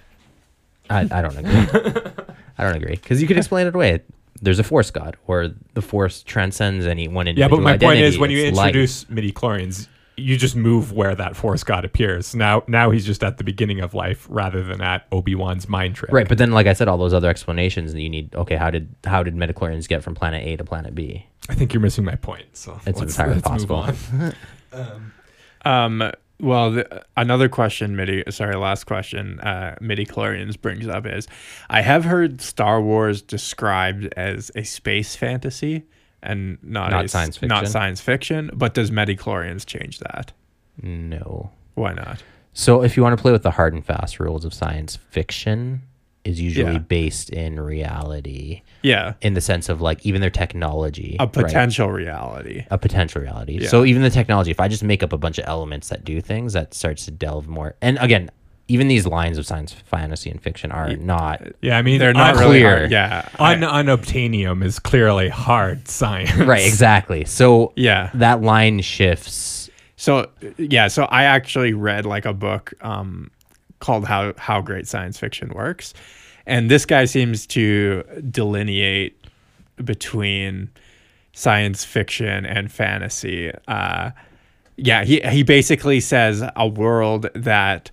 I, I don't agree. I don't agree because you could explain it away. There's a Force God, or the Force transcends any one Yeah, individual but my point identity. is when you It's light. introduce midichlorians, you just move where that Force God appears. Now now he's just at the beginning of life rather than at Obi-Wan's mind trick. Right, but then, like I said, all those other explanations that you need. Okay, how did how did midichlorians get from planet A to planet B? I think you're missing my point. So It's let's, entirely let's move possible. on. Um, well, the, another question, midi, sorry, last question, uh, midichlorians brings up is, I have heard Star Wars described as a space fantasy and not, Not a, science not fiction. science fiction. But does midichlorians change that? No. Why not? So if you want to play with the hard and fast rules of science fiction, is usually Yeah. based in reality, Yeah, in the sense of like even their technology, a right? potential reality. a potential reality. Yeah. So even the technology, if I just make up a bunch of elements that do things, that starts to delve more. And again, even these lines of science, fantasy, and fiction are not. Yeah, I mean, They're not Unclear. really hard. Yeah. Un- unobtainium is clearly hard science. Right, exactly. So Yeah. that line shifts. So yeah, so I actually read like a book um, called "How How Great Science Fiction Works," and this guy seems to delineate between science fiction and fantasy. Uh, yeah, he he basically says a world that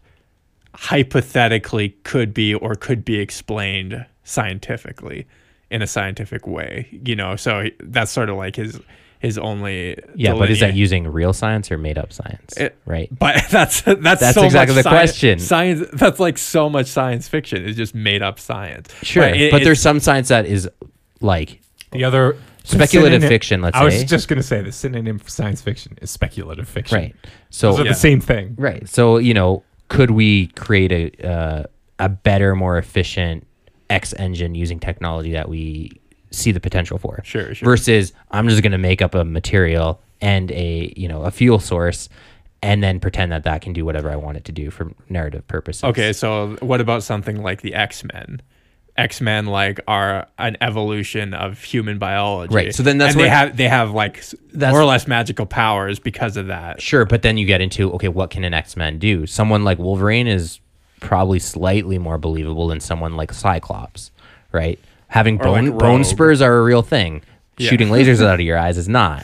hypothetically could be or could be explained scientifically in a scientific way. You know, so he, that's sort of like his. His only Yeah, but is that delinea- using real science or made up science? It- right. But that's that's That's so exactly much the sci- question. Science. That's like so much science fiction. It's just made up science. Sure, but, it- but there's it's- some science that is like The other speculative synonym- fiction. Let's I was say. just going to say the synonym for science fiction is speculative fiction. right. So Those are Yeah. the same thing. right. So you know, could we create a uh, a better, more efficient X engine using technology that we see the potential for? Sure, sure. Versus I'm just going to make up a material and a you know a fuel source, and then pretend that that can do whatever I want it to do for narrative purposes. Okay, so what about something like the X-Men? X-Men like are an evolution of human biology. Right, so then that's and they where- have they have like s- That's- more or less magical powers because of that. Sure, but then you get into okay, what can an X-Men do? Someone like Wolverine is probably slightly more believable than someone like Cyclops, right? Having Or bone like bone Rogue. spurs are a real thing. Yeah. Shooting lasers out of your eyes is not.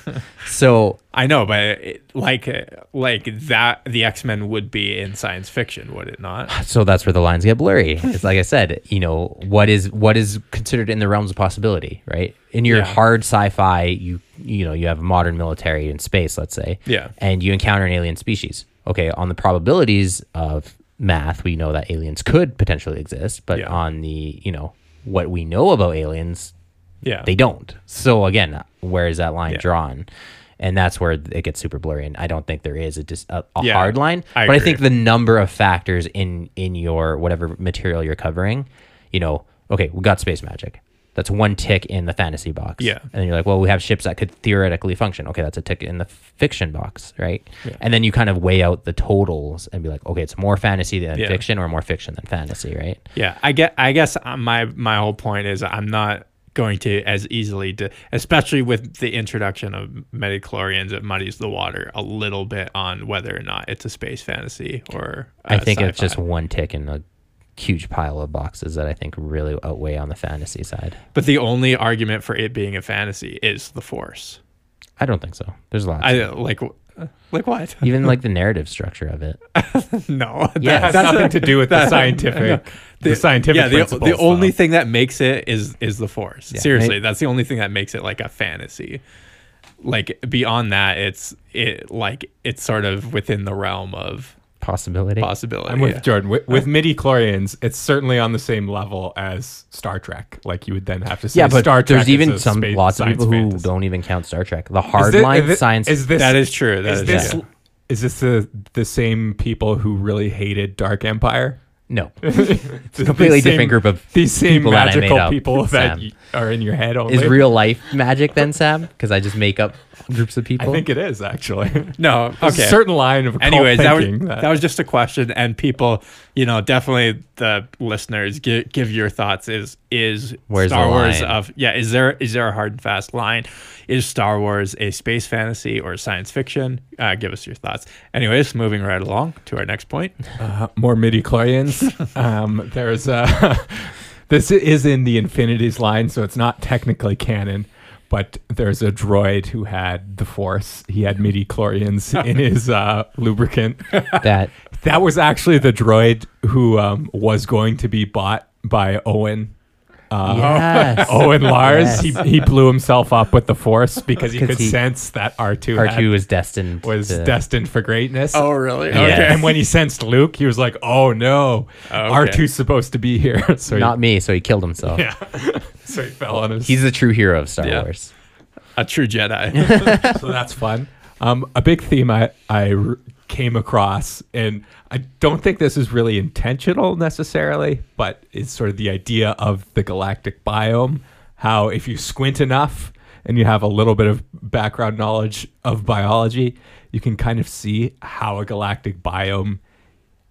So I know, but it, like like that, the X-Men would be in science fiction, would it not? so that's where the lines get blurry. It's like I said, you know, what is what is considered in the realms of possibility, right? In your Yeah. hard sci-fi, you you know, you have modern military in space, let's say. Yeah. And you encounter an alien species. Okay, on the probabilities of math, we know that aliens could potentially exist, but Yeah. on the, you know, what we know about aliens, Yeah. they don't. So again, where is that line Yeah. drawn? And that's where it gets super blurry. And I don't think there is a just a, a Yeah, hard line. I but I agree. think the number of factors in in your whatever material you're covering, you know, okay, we got space magic. That's one tick in the fantasy box. Yeah. And then you're like, well, we have ships that could theoretically function. Okay, that's a tick in the fiction box, right? And then you kind of weigh out the totals and be like, okay, it's more fantasy than Yeah. fiction or more fiction than fantasy, right? Yeah, I get. I guess uh, my my whole point is I'm not going to as easily to, especially with the introduction of metachlorians, it muddies the water a little bit on whether or not it's a space fantasy or. Uh, I think it's sci-fi. just one tick in a huge pile of boxes that I think really outweigh on the fantasy side. But the only argument for it being a fantasy is the Force. I don't think so. There's lots. I like. Like what? Even like the narrative structure of it. No, Yeah, It has that's nothing a- to do with the that- scientific, the, scientific yeah, the, principles. the only though. thing that makes it is is the Force. Yeah. Seriously, Right. that's the only thing that makes it like a fantasy. Like beyond that, it's it like it's sort of within the realm of Possibility. possibility. I'm with yeah. Jordan. With, with midi-chlorians, it's certainly on the same level as Star Trek. Like you would then have to say Yeah, but Star Trek there's is even a some space- lots of science people who fantasy. don't even count Star Trek. The Is hard thi- line is it- science. Is this That is true. That is is this true. is this the the same people who really hated Dark Empire? no, It's a completely different group of these same people that I made magical up, people that Sam. y- are in your head only. is real life magic then, Sam? Because I just make up groups of people. I think it is actually. No, There's okay. a certain line of occult Anyways, that was thinking that was just a question, and people, you know, definitely the listeners give give your thoughts. Is is Where's Star the Wars line? of yeah? Is there is there a hard and fast line? Is Star Wars a space fantasy or science fiction? Uh, give us your thoughts. Anyways, moving right along to our next point. Uh, more midi-chlorians. um, there's uh, this is in the Infinities line, so it's not technically canon. But there's a droid who had the Force. He had midi-chlorians in his uh, lubricant. that. That was actually the droid who um, was going to be bought by Owen. Uh, Yes. Owen Lars. Yes. He he blew himself up with the Force because he 'Cause could he- sense that R two R had- two was destined. was to, destined for greatness. Oh, really? Yeah. Okay. And when he sensed Luke, he was like, "Oh no, Oh, okay. R two's supposed to be here." So Not me, so he killed himself. he, yeah, so he fell on his. He's the true hero of Star Yeah. Wars. A true Jedi. So that's fun. Um, a big theme I I r- came across, and I don't think this is really intentional necessarily, but it's sort of the idea of the galactic biome. How if you squint enough and you have a little bit of background knowledge of biology, you can kind of see how a galactic biome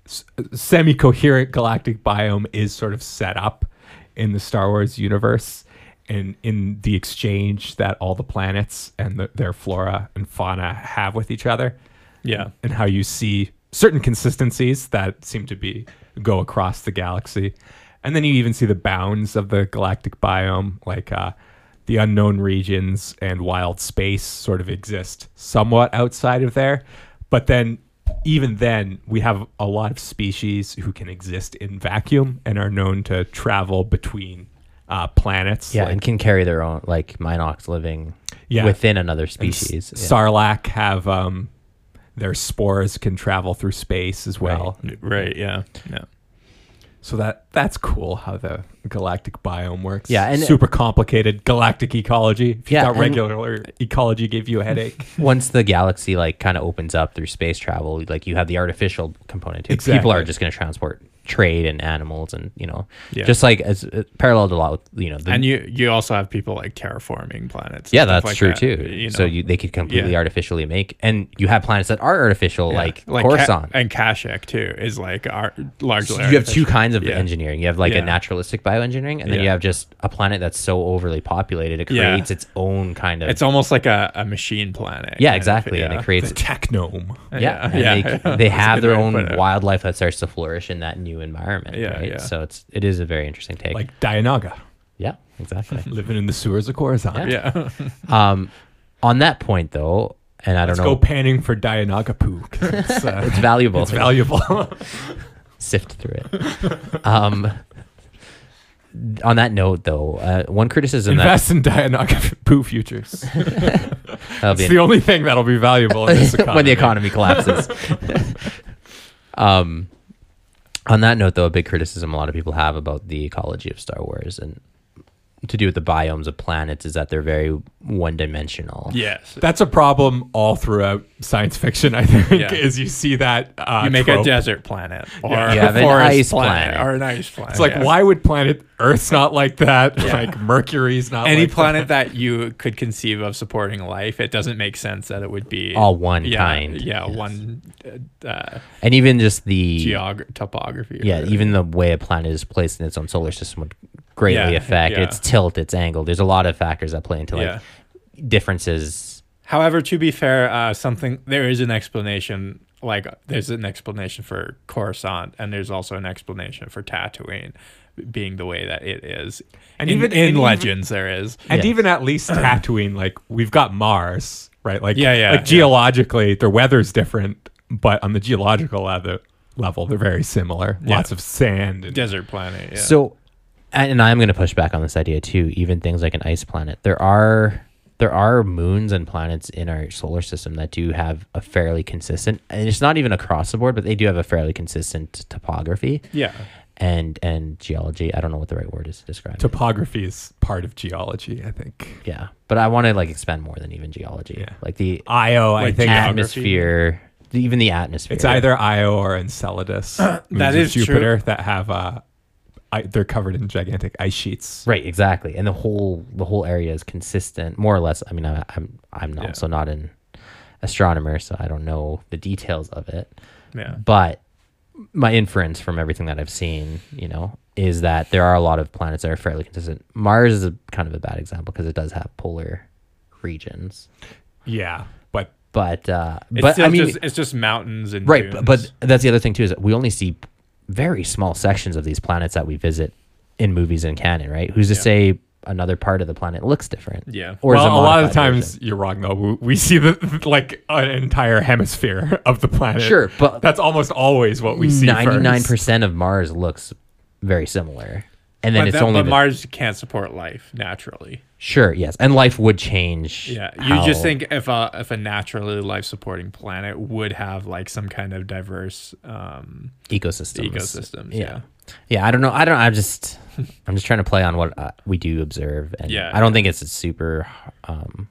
s- semi-coherent galactic biome is sort of set up in the Star Wars universe, and in the exchange that all the planets and the, their flora and fauna have with each other. Yeah. And how you see certain consistencies that seem to be go across the galaxy. And then you even see the bounds of the galactic biome, like uh, the unknown regions and wild space sort of exist somewhat outside of there. But then, even then, we have a lot of species who can exist in vacuum and are known to travel between uh, planets. Yeah, like, and can carry their own, like Minox living Yeah. within another and species. S- Yeah. Sarlacc have um, their spores can travel through space as well. Right. Yeah. Yeah. So that that's cool how the galactic biome works. Yeah, and- super complicated galactic ecology. If you Yeah, thought and- regular ecology gave you a headache. Once the galaxy like kind of opens up through space travel, like you have the artificial component too. People Exactly. are just going to transport trade and animals, and you know, Yeah. just like as uh, paralleled a lot with you know, the, And you you also have people like terraforming planets. and yeah, stuff that's like true that, too. you So know. you they could completely Yeah. artificially make, and you have planets that are artificial, Yeah. like, like Coruscant. Ka- and Kashyyyk too is like our largely. So you have two artificial. kinds of Yeah. engineering. You have like Yeah. a naturalistic bioengineering, and then Yeah. you have just a planet that's so overly populated it Yeah. creates its own kind of. It's almost like a, a machine planet. yeah, kind of, exactly, and yeah. it creates. The technome. Yeah, Yeah, and yeah, they, yeah. they That's a have good their way to own put it. wildlife that starts to flourish in that new environment. Yeah, right? yeah. So it's it is a very interesting take. Like Dianaga, yeah, exactly. living in the sewers of Coruscant. Yeah. um, on that point though, and I Let's don't know, go panning for Dianaga poo. 'cause It's, uh, it's valuable. it's valuable. Sift through it. Um, on that note, though, uh, one criticism Invest in Dianaga poo futures. that that'll It's be the only thing that'll be valuable in this economy. when the economy collapses. um, on that note, though, a big criticism a lot of people have about the ecology of Star Wars and to do with the biomes of planets is that they're very one-dimensional. Yes. That's a problem all throughout science fiction, I think, Yeah. is you see that uh, You make trope. a desert planet or Yeah. You a have an forest ice planet, planet. or an ice planet. It's like, yeah. why would planet Earth's not like that? Yeah. Like Mercury's not Any like planet that. that you could conceive of supporting life, it doesn't make sense that it would be All one yeah, kind. Yeah, Yes. one uh, uh, And even just the geog- topography. or yeah, whatever. even the way a planet is placed in its own solar system would greatly Yeah, affect yeah. its tilt, its angle. There's a lot of factors that play into like Yeah. differences. However, to be fair, uh, something there is an explanation. Like there's an explanation for Coruscant, and there's also an explanation for Tatooine being the way that it is. And in, even- in and Legends, there is. And Yeah. even at least Tatooine, like we've got Mars, right? Like, Yeah, yeah, like yeah. geologically, their weather's different, but on the geological level, level they're very similar. Yeah. Lots of sand. And, Desert planet. Yeah. So, and I'm going to push back on this idea too. Even things like an ice planet, there are there are moons and planets in our solar system that do have a fairly consistent, and it's not even across the board, but they do have a fairly consistent topography yeah. and and geology. I don't know what the right word is to describe it. topography is part of geology, I think. Yeah, but I want to like expand more than even geology. Yeah. Like the Io, I Like think geography? atmosphere, even the atmosphere. it's either Io or Enceladus. moons that of is true. Jupiter that have uh, I, they're covered in gigantic ice sheets. Right, exactly, and the whole the whole area is consistent, more or less. I mean, I, I'm I'm Yeah. also not an astronomer, so I don't know the details of it. Yeah. But my inference from everything that I've seen, you know, is that there are a lot of planets that are fairly consistent. Mars is a kind of a bad example because it does have polar regions, Yeah, but but uh, It's but still I mean, just, it's just mountains and right, dunes. but, but that's the other thing too is that we only see very small sections of these planets that we visit in movies and canon, right? Who's to Yeah. say another part of the planet looks different? Yeah. Or is well, it a lot of modified the times version? you're wrong though. We, we see the like an entire hemisphere of the planet. Sure, but that's almost always what we see. ninety-nine first. percent of Mars looks very similar, and then But, it's that, only but the- Mars can't support life naturally. sure, yes, and life would change. Yeah, you just how- think if a if a naturally life supporting planet would have like some kind of diverse um, ecosystems. ecosystems. Yeah. Yeah. Yeah, I don't know. I don't. I'm just, I'm just trying to play on what uh, we do observe, and Yeah, I don't yeah. think it's a super um,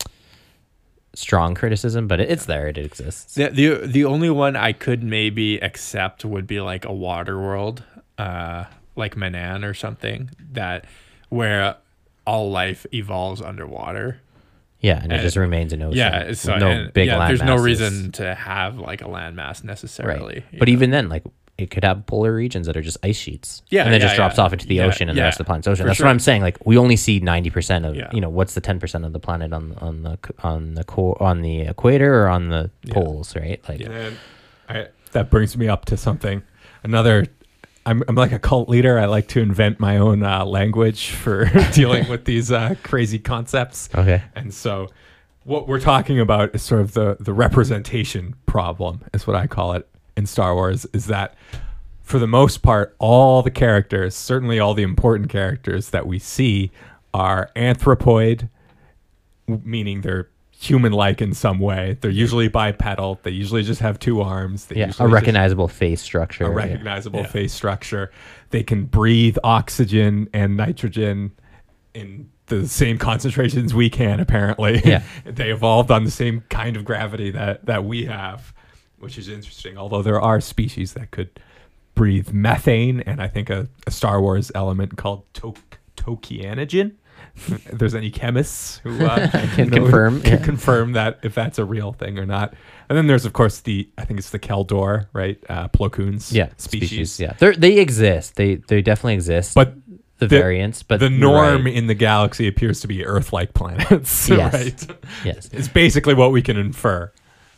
strong criticism, but it, it's there. It exists. The, the the only one I could maybe accept would be like a water world, uh, like Manan or something that where all life evolves underwater. Yeah, and it And- just remains an ocean. Yeah, with so no and- big yeah, land there's no masses. reason to have like a landmass necessarily. Right. you But know? even then, like it could have polar regions that are just ice sheets. Yeah, and then yeah, just drops yeah. off into the Yeah, ocean and yeah, the rest of the planet's ocean. for That's sure. what I'm saying. Like we only see ninety percent of Yeah. you know what's the ten percent of the planet on on the on the co- on the equator or on the poles, right? Like And I, that brings me up to something. Another, I'm I'm like a cult leader. I like to invent my own uh, language for dealing with these uh, crazy concepts. Okay. And so, what we're talking about is sort of the the representation problem, is what I call it in Star Wars. Is that for the most part, all the characters, certainly all the important characters that we see, are anthropoid, w- meaning they're human-like in some way. They're usually bipedal. They usually just have two arms. They yeah, usually a just- recognizable face structure. a yeah. recognizable Yeah. face structure. They can breathe oxygen and nitrogen in the same concentrations we can, apparently. Yeah. They evolved on the same kind of gravity that, that we have, which is interesting. Although there are species that could breathe methane and I think a, a Star Wars element called to- tokianogen. If there's any chemists who uh, Can know- confirm, can yeah. confirm that if that's a real thing or not. And then there's of course the I think it's the Keldor, right? Uh, Plo Koon's Yeah, species. species. Yeah, they they exist. They they definitely exist. But the, variants, but the you're norm right. in the galaxy appears to be Earth-like planets, Yes. right? Yes. It's basically what we can infer.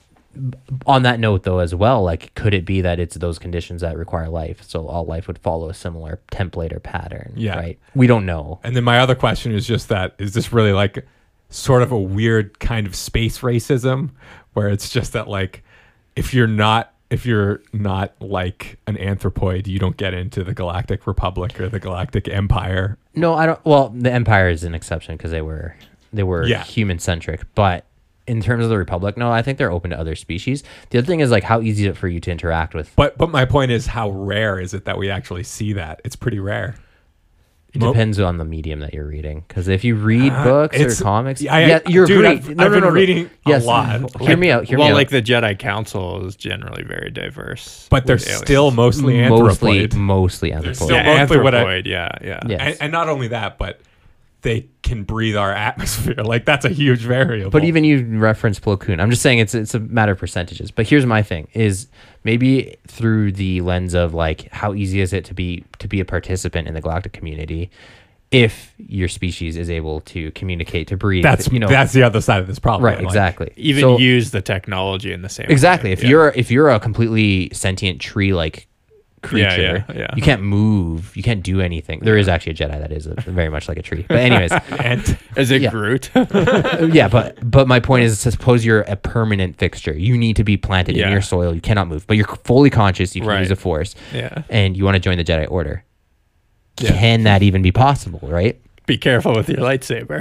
On that note, though, as well, like, could it be that it's those conditions that require life? So all life would follow a similar template or pattern, Yeah. right? We don't know. And then my other question is just that, is this really like sort of a weird kind of space racism where it's just that like, if you're not, if you're not like an anthropoid, you don't get into the Galactic Republic or the Galactic Empire. No, I don't. Well, the Empire is an exception because they were they were Yeah. human centric, but in terms of the Republic, no, I think they're open to other species. The other thing is like, how easy is it for you to interact with? But, but my point is, how rare is it that we actually see that? It's pretty rare. It Mo- depends on the medium that you're reading. Because if you read Uh, books or it's- comics, I- yeah, you're dude, agreed. I've- no, I've no, been no, no. reading a yes. lot. Hear me out. Hear well, me like out. the Jedi Council is generally very diverse, But they're with aliens. still mostly mostly, anthropoid. mostly They're anthropoid. still yeah, mostly what I- anthropoid. Yeah, yeah. Yeah. And, and not only that, but they can breathe our atmosphere. Like that's a huge variable. But even you reference Plo Koon. I'm just saying it's it's a matter of percentages. But here's my thing: is maybe through the lens of like how easy is it to be to be a participant in the galactic community, if your species is able to communicate, to breathe. that's you know that's the other side of this problem. right, Like, exactly. Even So- use the technology in the same exactly. way. If yeah. you're if you're a completely sentient tree like creature, Yeah, yeah, yeah. you can't move, you can't do anything. There is actually a Jedi that is a, very much like a tree. But anyways, And Is it Yeah. Groot? yeah, but but my point is, suppose you're a permanent fixture. You need to be planted in Yeah. your soil. You cannot move, but you're fully conscious. You can Right. use the Force, Yeah. and you want to join the Jedi Order. Yeah. Can that even be possible? Right. Be careful with your lightsaber.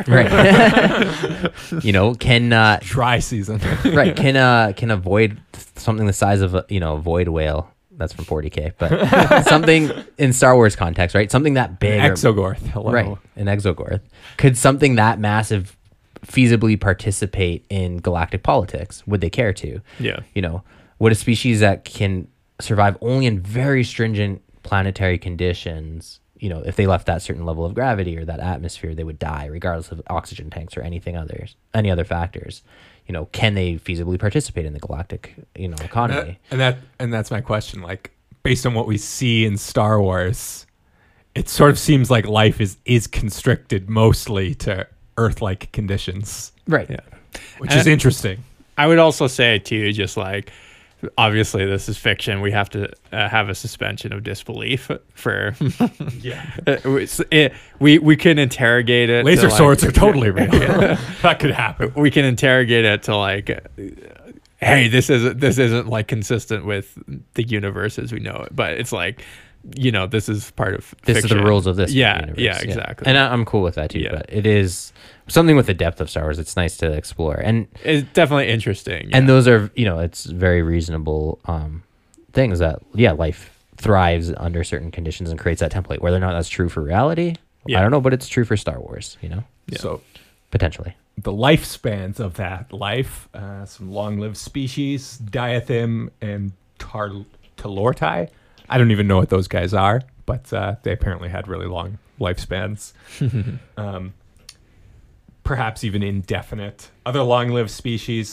Right. you know, can uh, dry season. right? Can uh can a void something the size of a, you know a void whale? That's from forty K, but something in Star Wars context, right? Something that big, or- Exogorth. Hello. right? An Exogorth. Could something that massive feasibly participate in galactic politics? Would they care to? Yeah. You know, would a species that can survive only in very stringent planetary conditions, you know, if they left that certain level of gravity or that atmosphere, they would die regardless of oxygen tanks or anything others, any other factors. You know, can they feasibly participate in the galactic, you know, economy? and that and that's my question. Like based on what we see in Star Wars, it sort of seems like life is is constricted mostly to Earth-like conditions, Right. Yeah. which And- is interesting. I would also say too, just like, obviously this is fiction. We have to uh, have a suspension of disbelief for. Yeah. it, it, we we can interrogate it. to, Laser like- swords are totally real. That could happen. We can interrogate it to like, uh, hey, this isn't this isn't like consistent with the universe as we know it. But it's like, you know, this is part of This fiction. is the rules of this Yeah, universe. yeah, exactly. And I, I'm cool with that too. Yeah. But it is something with the depth of Star Wars. It's nice to explore, and It's definitely interesting. and yeah. those are, you know, it's very reasonable um, things that yeah, life thrives under certain conditions and creates that template. Whether or not that's true for reality, Yeah. I don't know, but it's true for Star Wars. You know, Yeah. So potentially. the lifespans of that life, uh, some long-lived species, Diathym and Tar- Talortai. I don't even know what those guys are, but uh, they apparently had really long lifespans. um, perhaps even indefinite. Other long-lived species,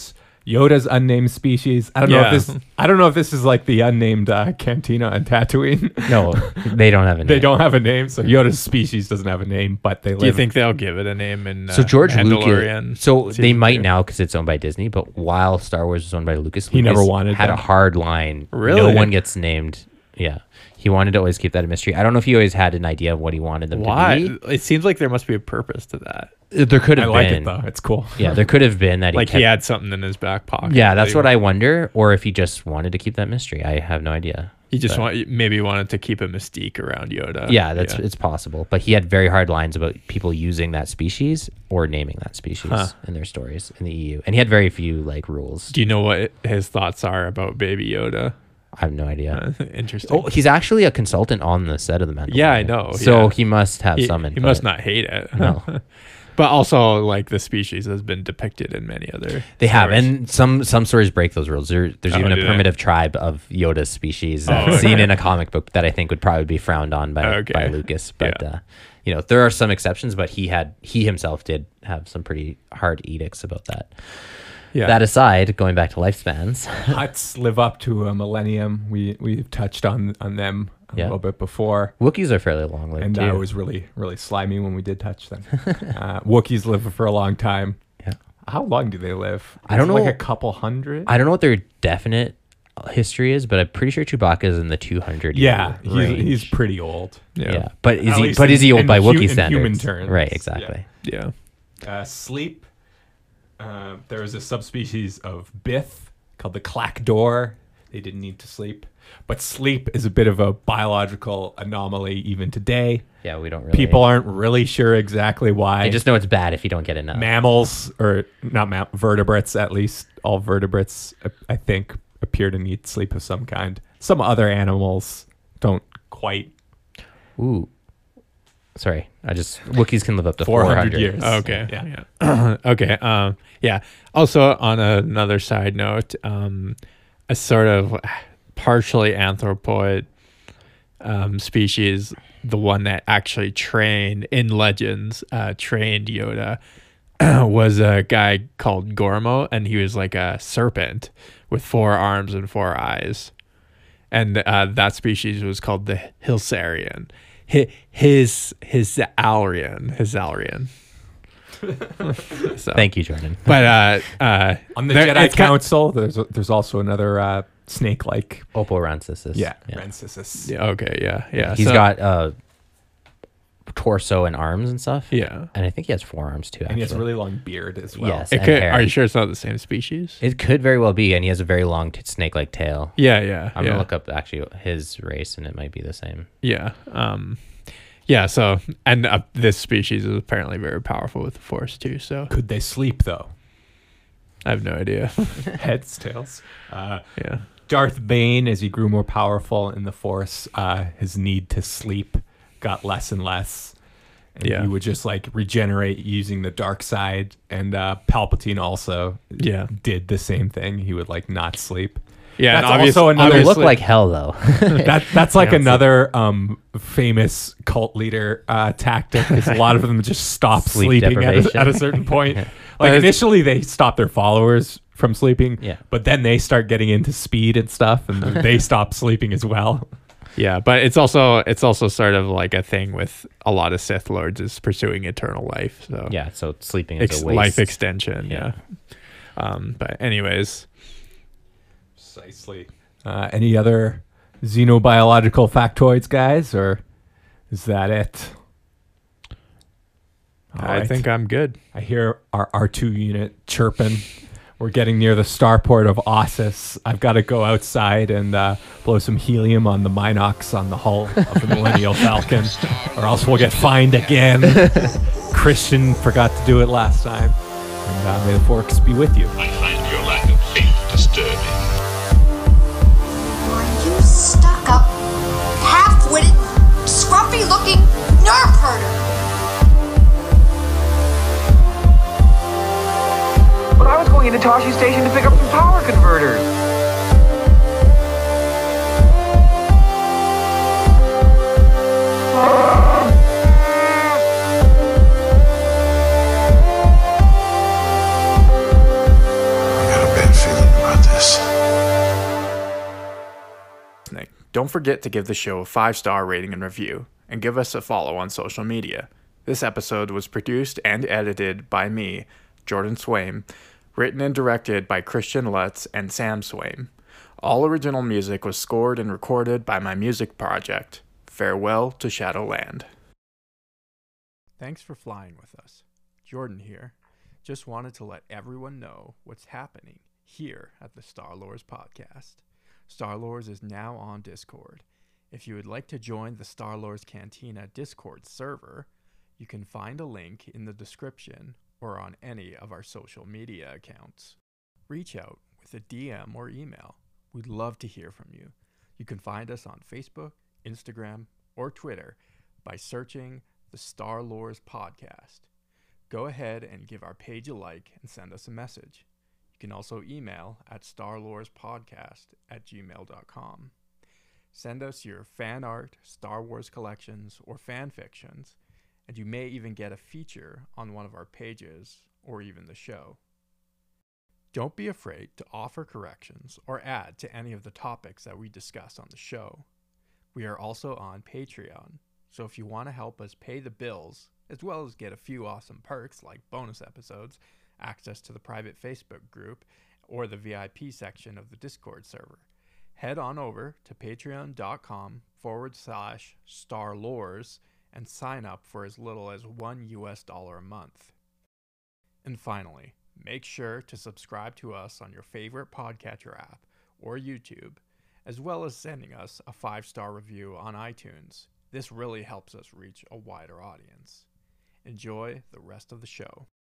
Yoda's unnamed species. I don't know Yeah. if this. I don't know if this is like the unnamed uh, Cantina and Tatooine. No, they don't have a name. They don't have a name, so Yoda's species doesn't have a name, but they live. Do you think they'll give it a name in uh, So George Mandalorian? Lucas. So they season might two? now because it's owned by Disney. But while Star Wars was owned by Lucas, He never Lucas wanted had them. a hard line. Really? No one gets named. Yeah, he wanted to always keep that a mystery. I don't know if he always had an idea of what he wanted them Why? to It seems like there must be a purpose to that. be. There could I have like been. it though. It's cool. Yeah, there could have been that. He Like kept, he had something in his back pocket. Yeah, that that's he what I wanted- wonder. Or if he just wanted to keep that mystery. I have no idea. He just But- want, maybe wanted to keep a mystique around Yoda. Yeah, that's it's possible. But he had very hard lines about people using that species or naming that species Huh. in their stories in the E U. And he had very few like rules. Do you know what his thoughts are about Baby Yoda? I have no idea. Interesting. Oh, he's actually a consultant on the set of the Mandalorian. Yeah, I know. So yeah. he must have he, some He input. must not hate it. No. But also, like, the species has been depicted in many other. They have, stories. and some some stories break those rules. There, there's Oh, even a do they? primitive tribe of Yoda's species Oh, uh, okay. seen in a comic book that I think would probably be frowned on by, Okay. by Lucas. But Yeah. uh, you know, there are some exceptions. But he had he himself did have some pretty hard edicts about that. Yeah. That aside, going back to lifespans, Huts live up to a millennium. We we've touched on on them a Yeah. little bit before. Wookiees are fairly long lived And too. that was really, really slimy when we did touch them. uh, Wookiees live for a long time. Yeah. How long do they live? I don't Is it know. Like a couple hundred? I don't know what their definite history is, but I'm pretty sure Chewbacca is in the two hundred. Yeah, year he's, range. he's pretty old. yeah. Yeah. But is At he? least But is he in- old in by hu- Wookiee in standards? human terms, Right. yeah. Exactly. Yeah. Uh, sleep. Uh, there is a subspecies of Bith called the Clackdoor. They didn't need to sleep. But sleep is a bit of a biological anomaly even today. Yeah, we don't really. People aren't really sure exactly why. They just know it's bad if you don't get enough. Mammals, or not mam- vertebrates at least, all vertebrates, uh, I think, appear to need sleep of some kind. Some other animals don't quite. Ooh. Sorry, I just Wookiees can live up to four four hundred hundred years. Okay. Yeah. Yeah. okay. Um. Yeah. Also, on another side note, um, a sort of partially anthropoid um, species, the one that actually trained in Legends, uh, trained Yoda, was a guy called Gormo, and he was like a serpent with four arms and four eyes, and uh, that species was called the Hilsarian. His his his Alrian, his Alrian. So, Thank you, Jordan. But uh, uh, On the there- Jedi it's kind- Council, there's a, there's also another uh, snake-like. Oporansis. Yeah, yeah. Rancisis. yeah, okay, yeah, yeah. He's so- got uh, torso and arms and stuff. yeah. And I think he has forearms too. Actually. And he has a really long beard as well. Yes. It and could, hair. are you sure it's not the same species? It could very well be, and he has a very long t- snake-like tail. Yeah, yeah. I'm yeah. gonna look up actually his race, and it might be the same. Yeah. Um, yeah. So, and uh, this species is apparently very powerful with the Force too. So Could they sleep, though? I have no idea. Heads, tails. Uh, yeah. Darth Bane, as he grew more powerful in the Force, uh, his need to sleep got less and less. And Yeah. he would just like regenerate using the dark side. And uh, Palpatine also Yeah. did the same thing. He would like not sleep. Yeah. That's and obvious- also another- It would look obviously- like hell, though. That that's like Yeah. another um, famous cult leader uh, tactic. Is a lot of them just stop Sleep sleeping at a, deprivation. at a certain point. Like But it's- initially, they stop their followers from sleeping. Yeah. But then they start getting into speed and stuff, and they stop sleeping as well. Yeah, but it's also it's also sort of like a thing with a lot of Sith Lords is pursuing eternal life. So yeah. So sleeping is ex- a waste. life extension. Yeah. Yeah. Um. But anyways, Precisely. Uh, any other xenobiological factoids, guys, or is that it? All I right. think I'm good. I hear our R two unit chirping. We're getting near the starport of Ossus. I've got to go outside and uh, blow some helium on the Minox on the hull of the Millennial Falcon, or else we'll get fined again. Christian forgot to do it last time. And uh, may the forks be with you. I find your lack of faith disturbing. Are you stuck-up, half-witted, scruffy-looking nerf herder? But I was going into Toshi Station to pick up some power converters. I got a bad Don't forget to give the show a five-star rating and review, and give us a follow on social media. This episode was produced and edited by me, Jordan Swaim, written and directed by Christian Lutz and Sam Swaim. All original music was scored and recorded by my music project. Farewell to Shadowland. Thanks for flying with us. Jordan here. Just wanted to let everyone know what's happening here at the Star Lords podcast. Star Lords is now on Discord. If you would like to join the Star Lords Cantina Discord server, you can find a link in the description or on any of our social media accounts. Reach out with a D M or email. We'd love to hear from you. You can find us on Facebook, Instagram, or Twitter by searching the Star Lords podcast. Go ahead and give our page a like and send us a message. You can also email at starlordspodcast at gmail dot com. Send us your fan art, Star Wars collections, or fan fictions, and you may even get a feature on one of our pages or even the show. Don't be afraid to offer corrections or add to any of the topics that we discuss on the show. We are also on Patreon, so if you want to help us pay the bills, as well as get a few awesome perks like bonus episodes, access to the private Facebook group, or the V I P section of the Discord server, head on over to patreon.com forward slash starlores and sign up for as little as one U S dollar a month. And finally, make sure to subscribe to us on your favorite podcatcher app or YouTube, as well as sending us a five-star review on iTunes. This really helps us reach a wider audience. Enjoy the rest of the show.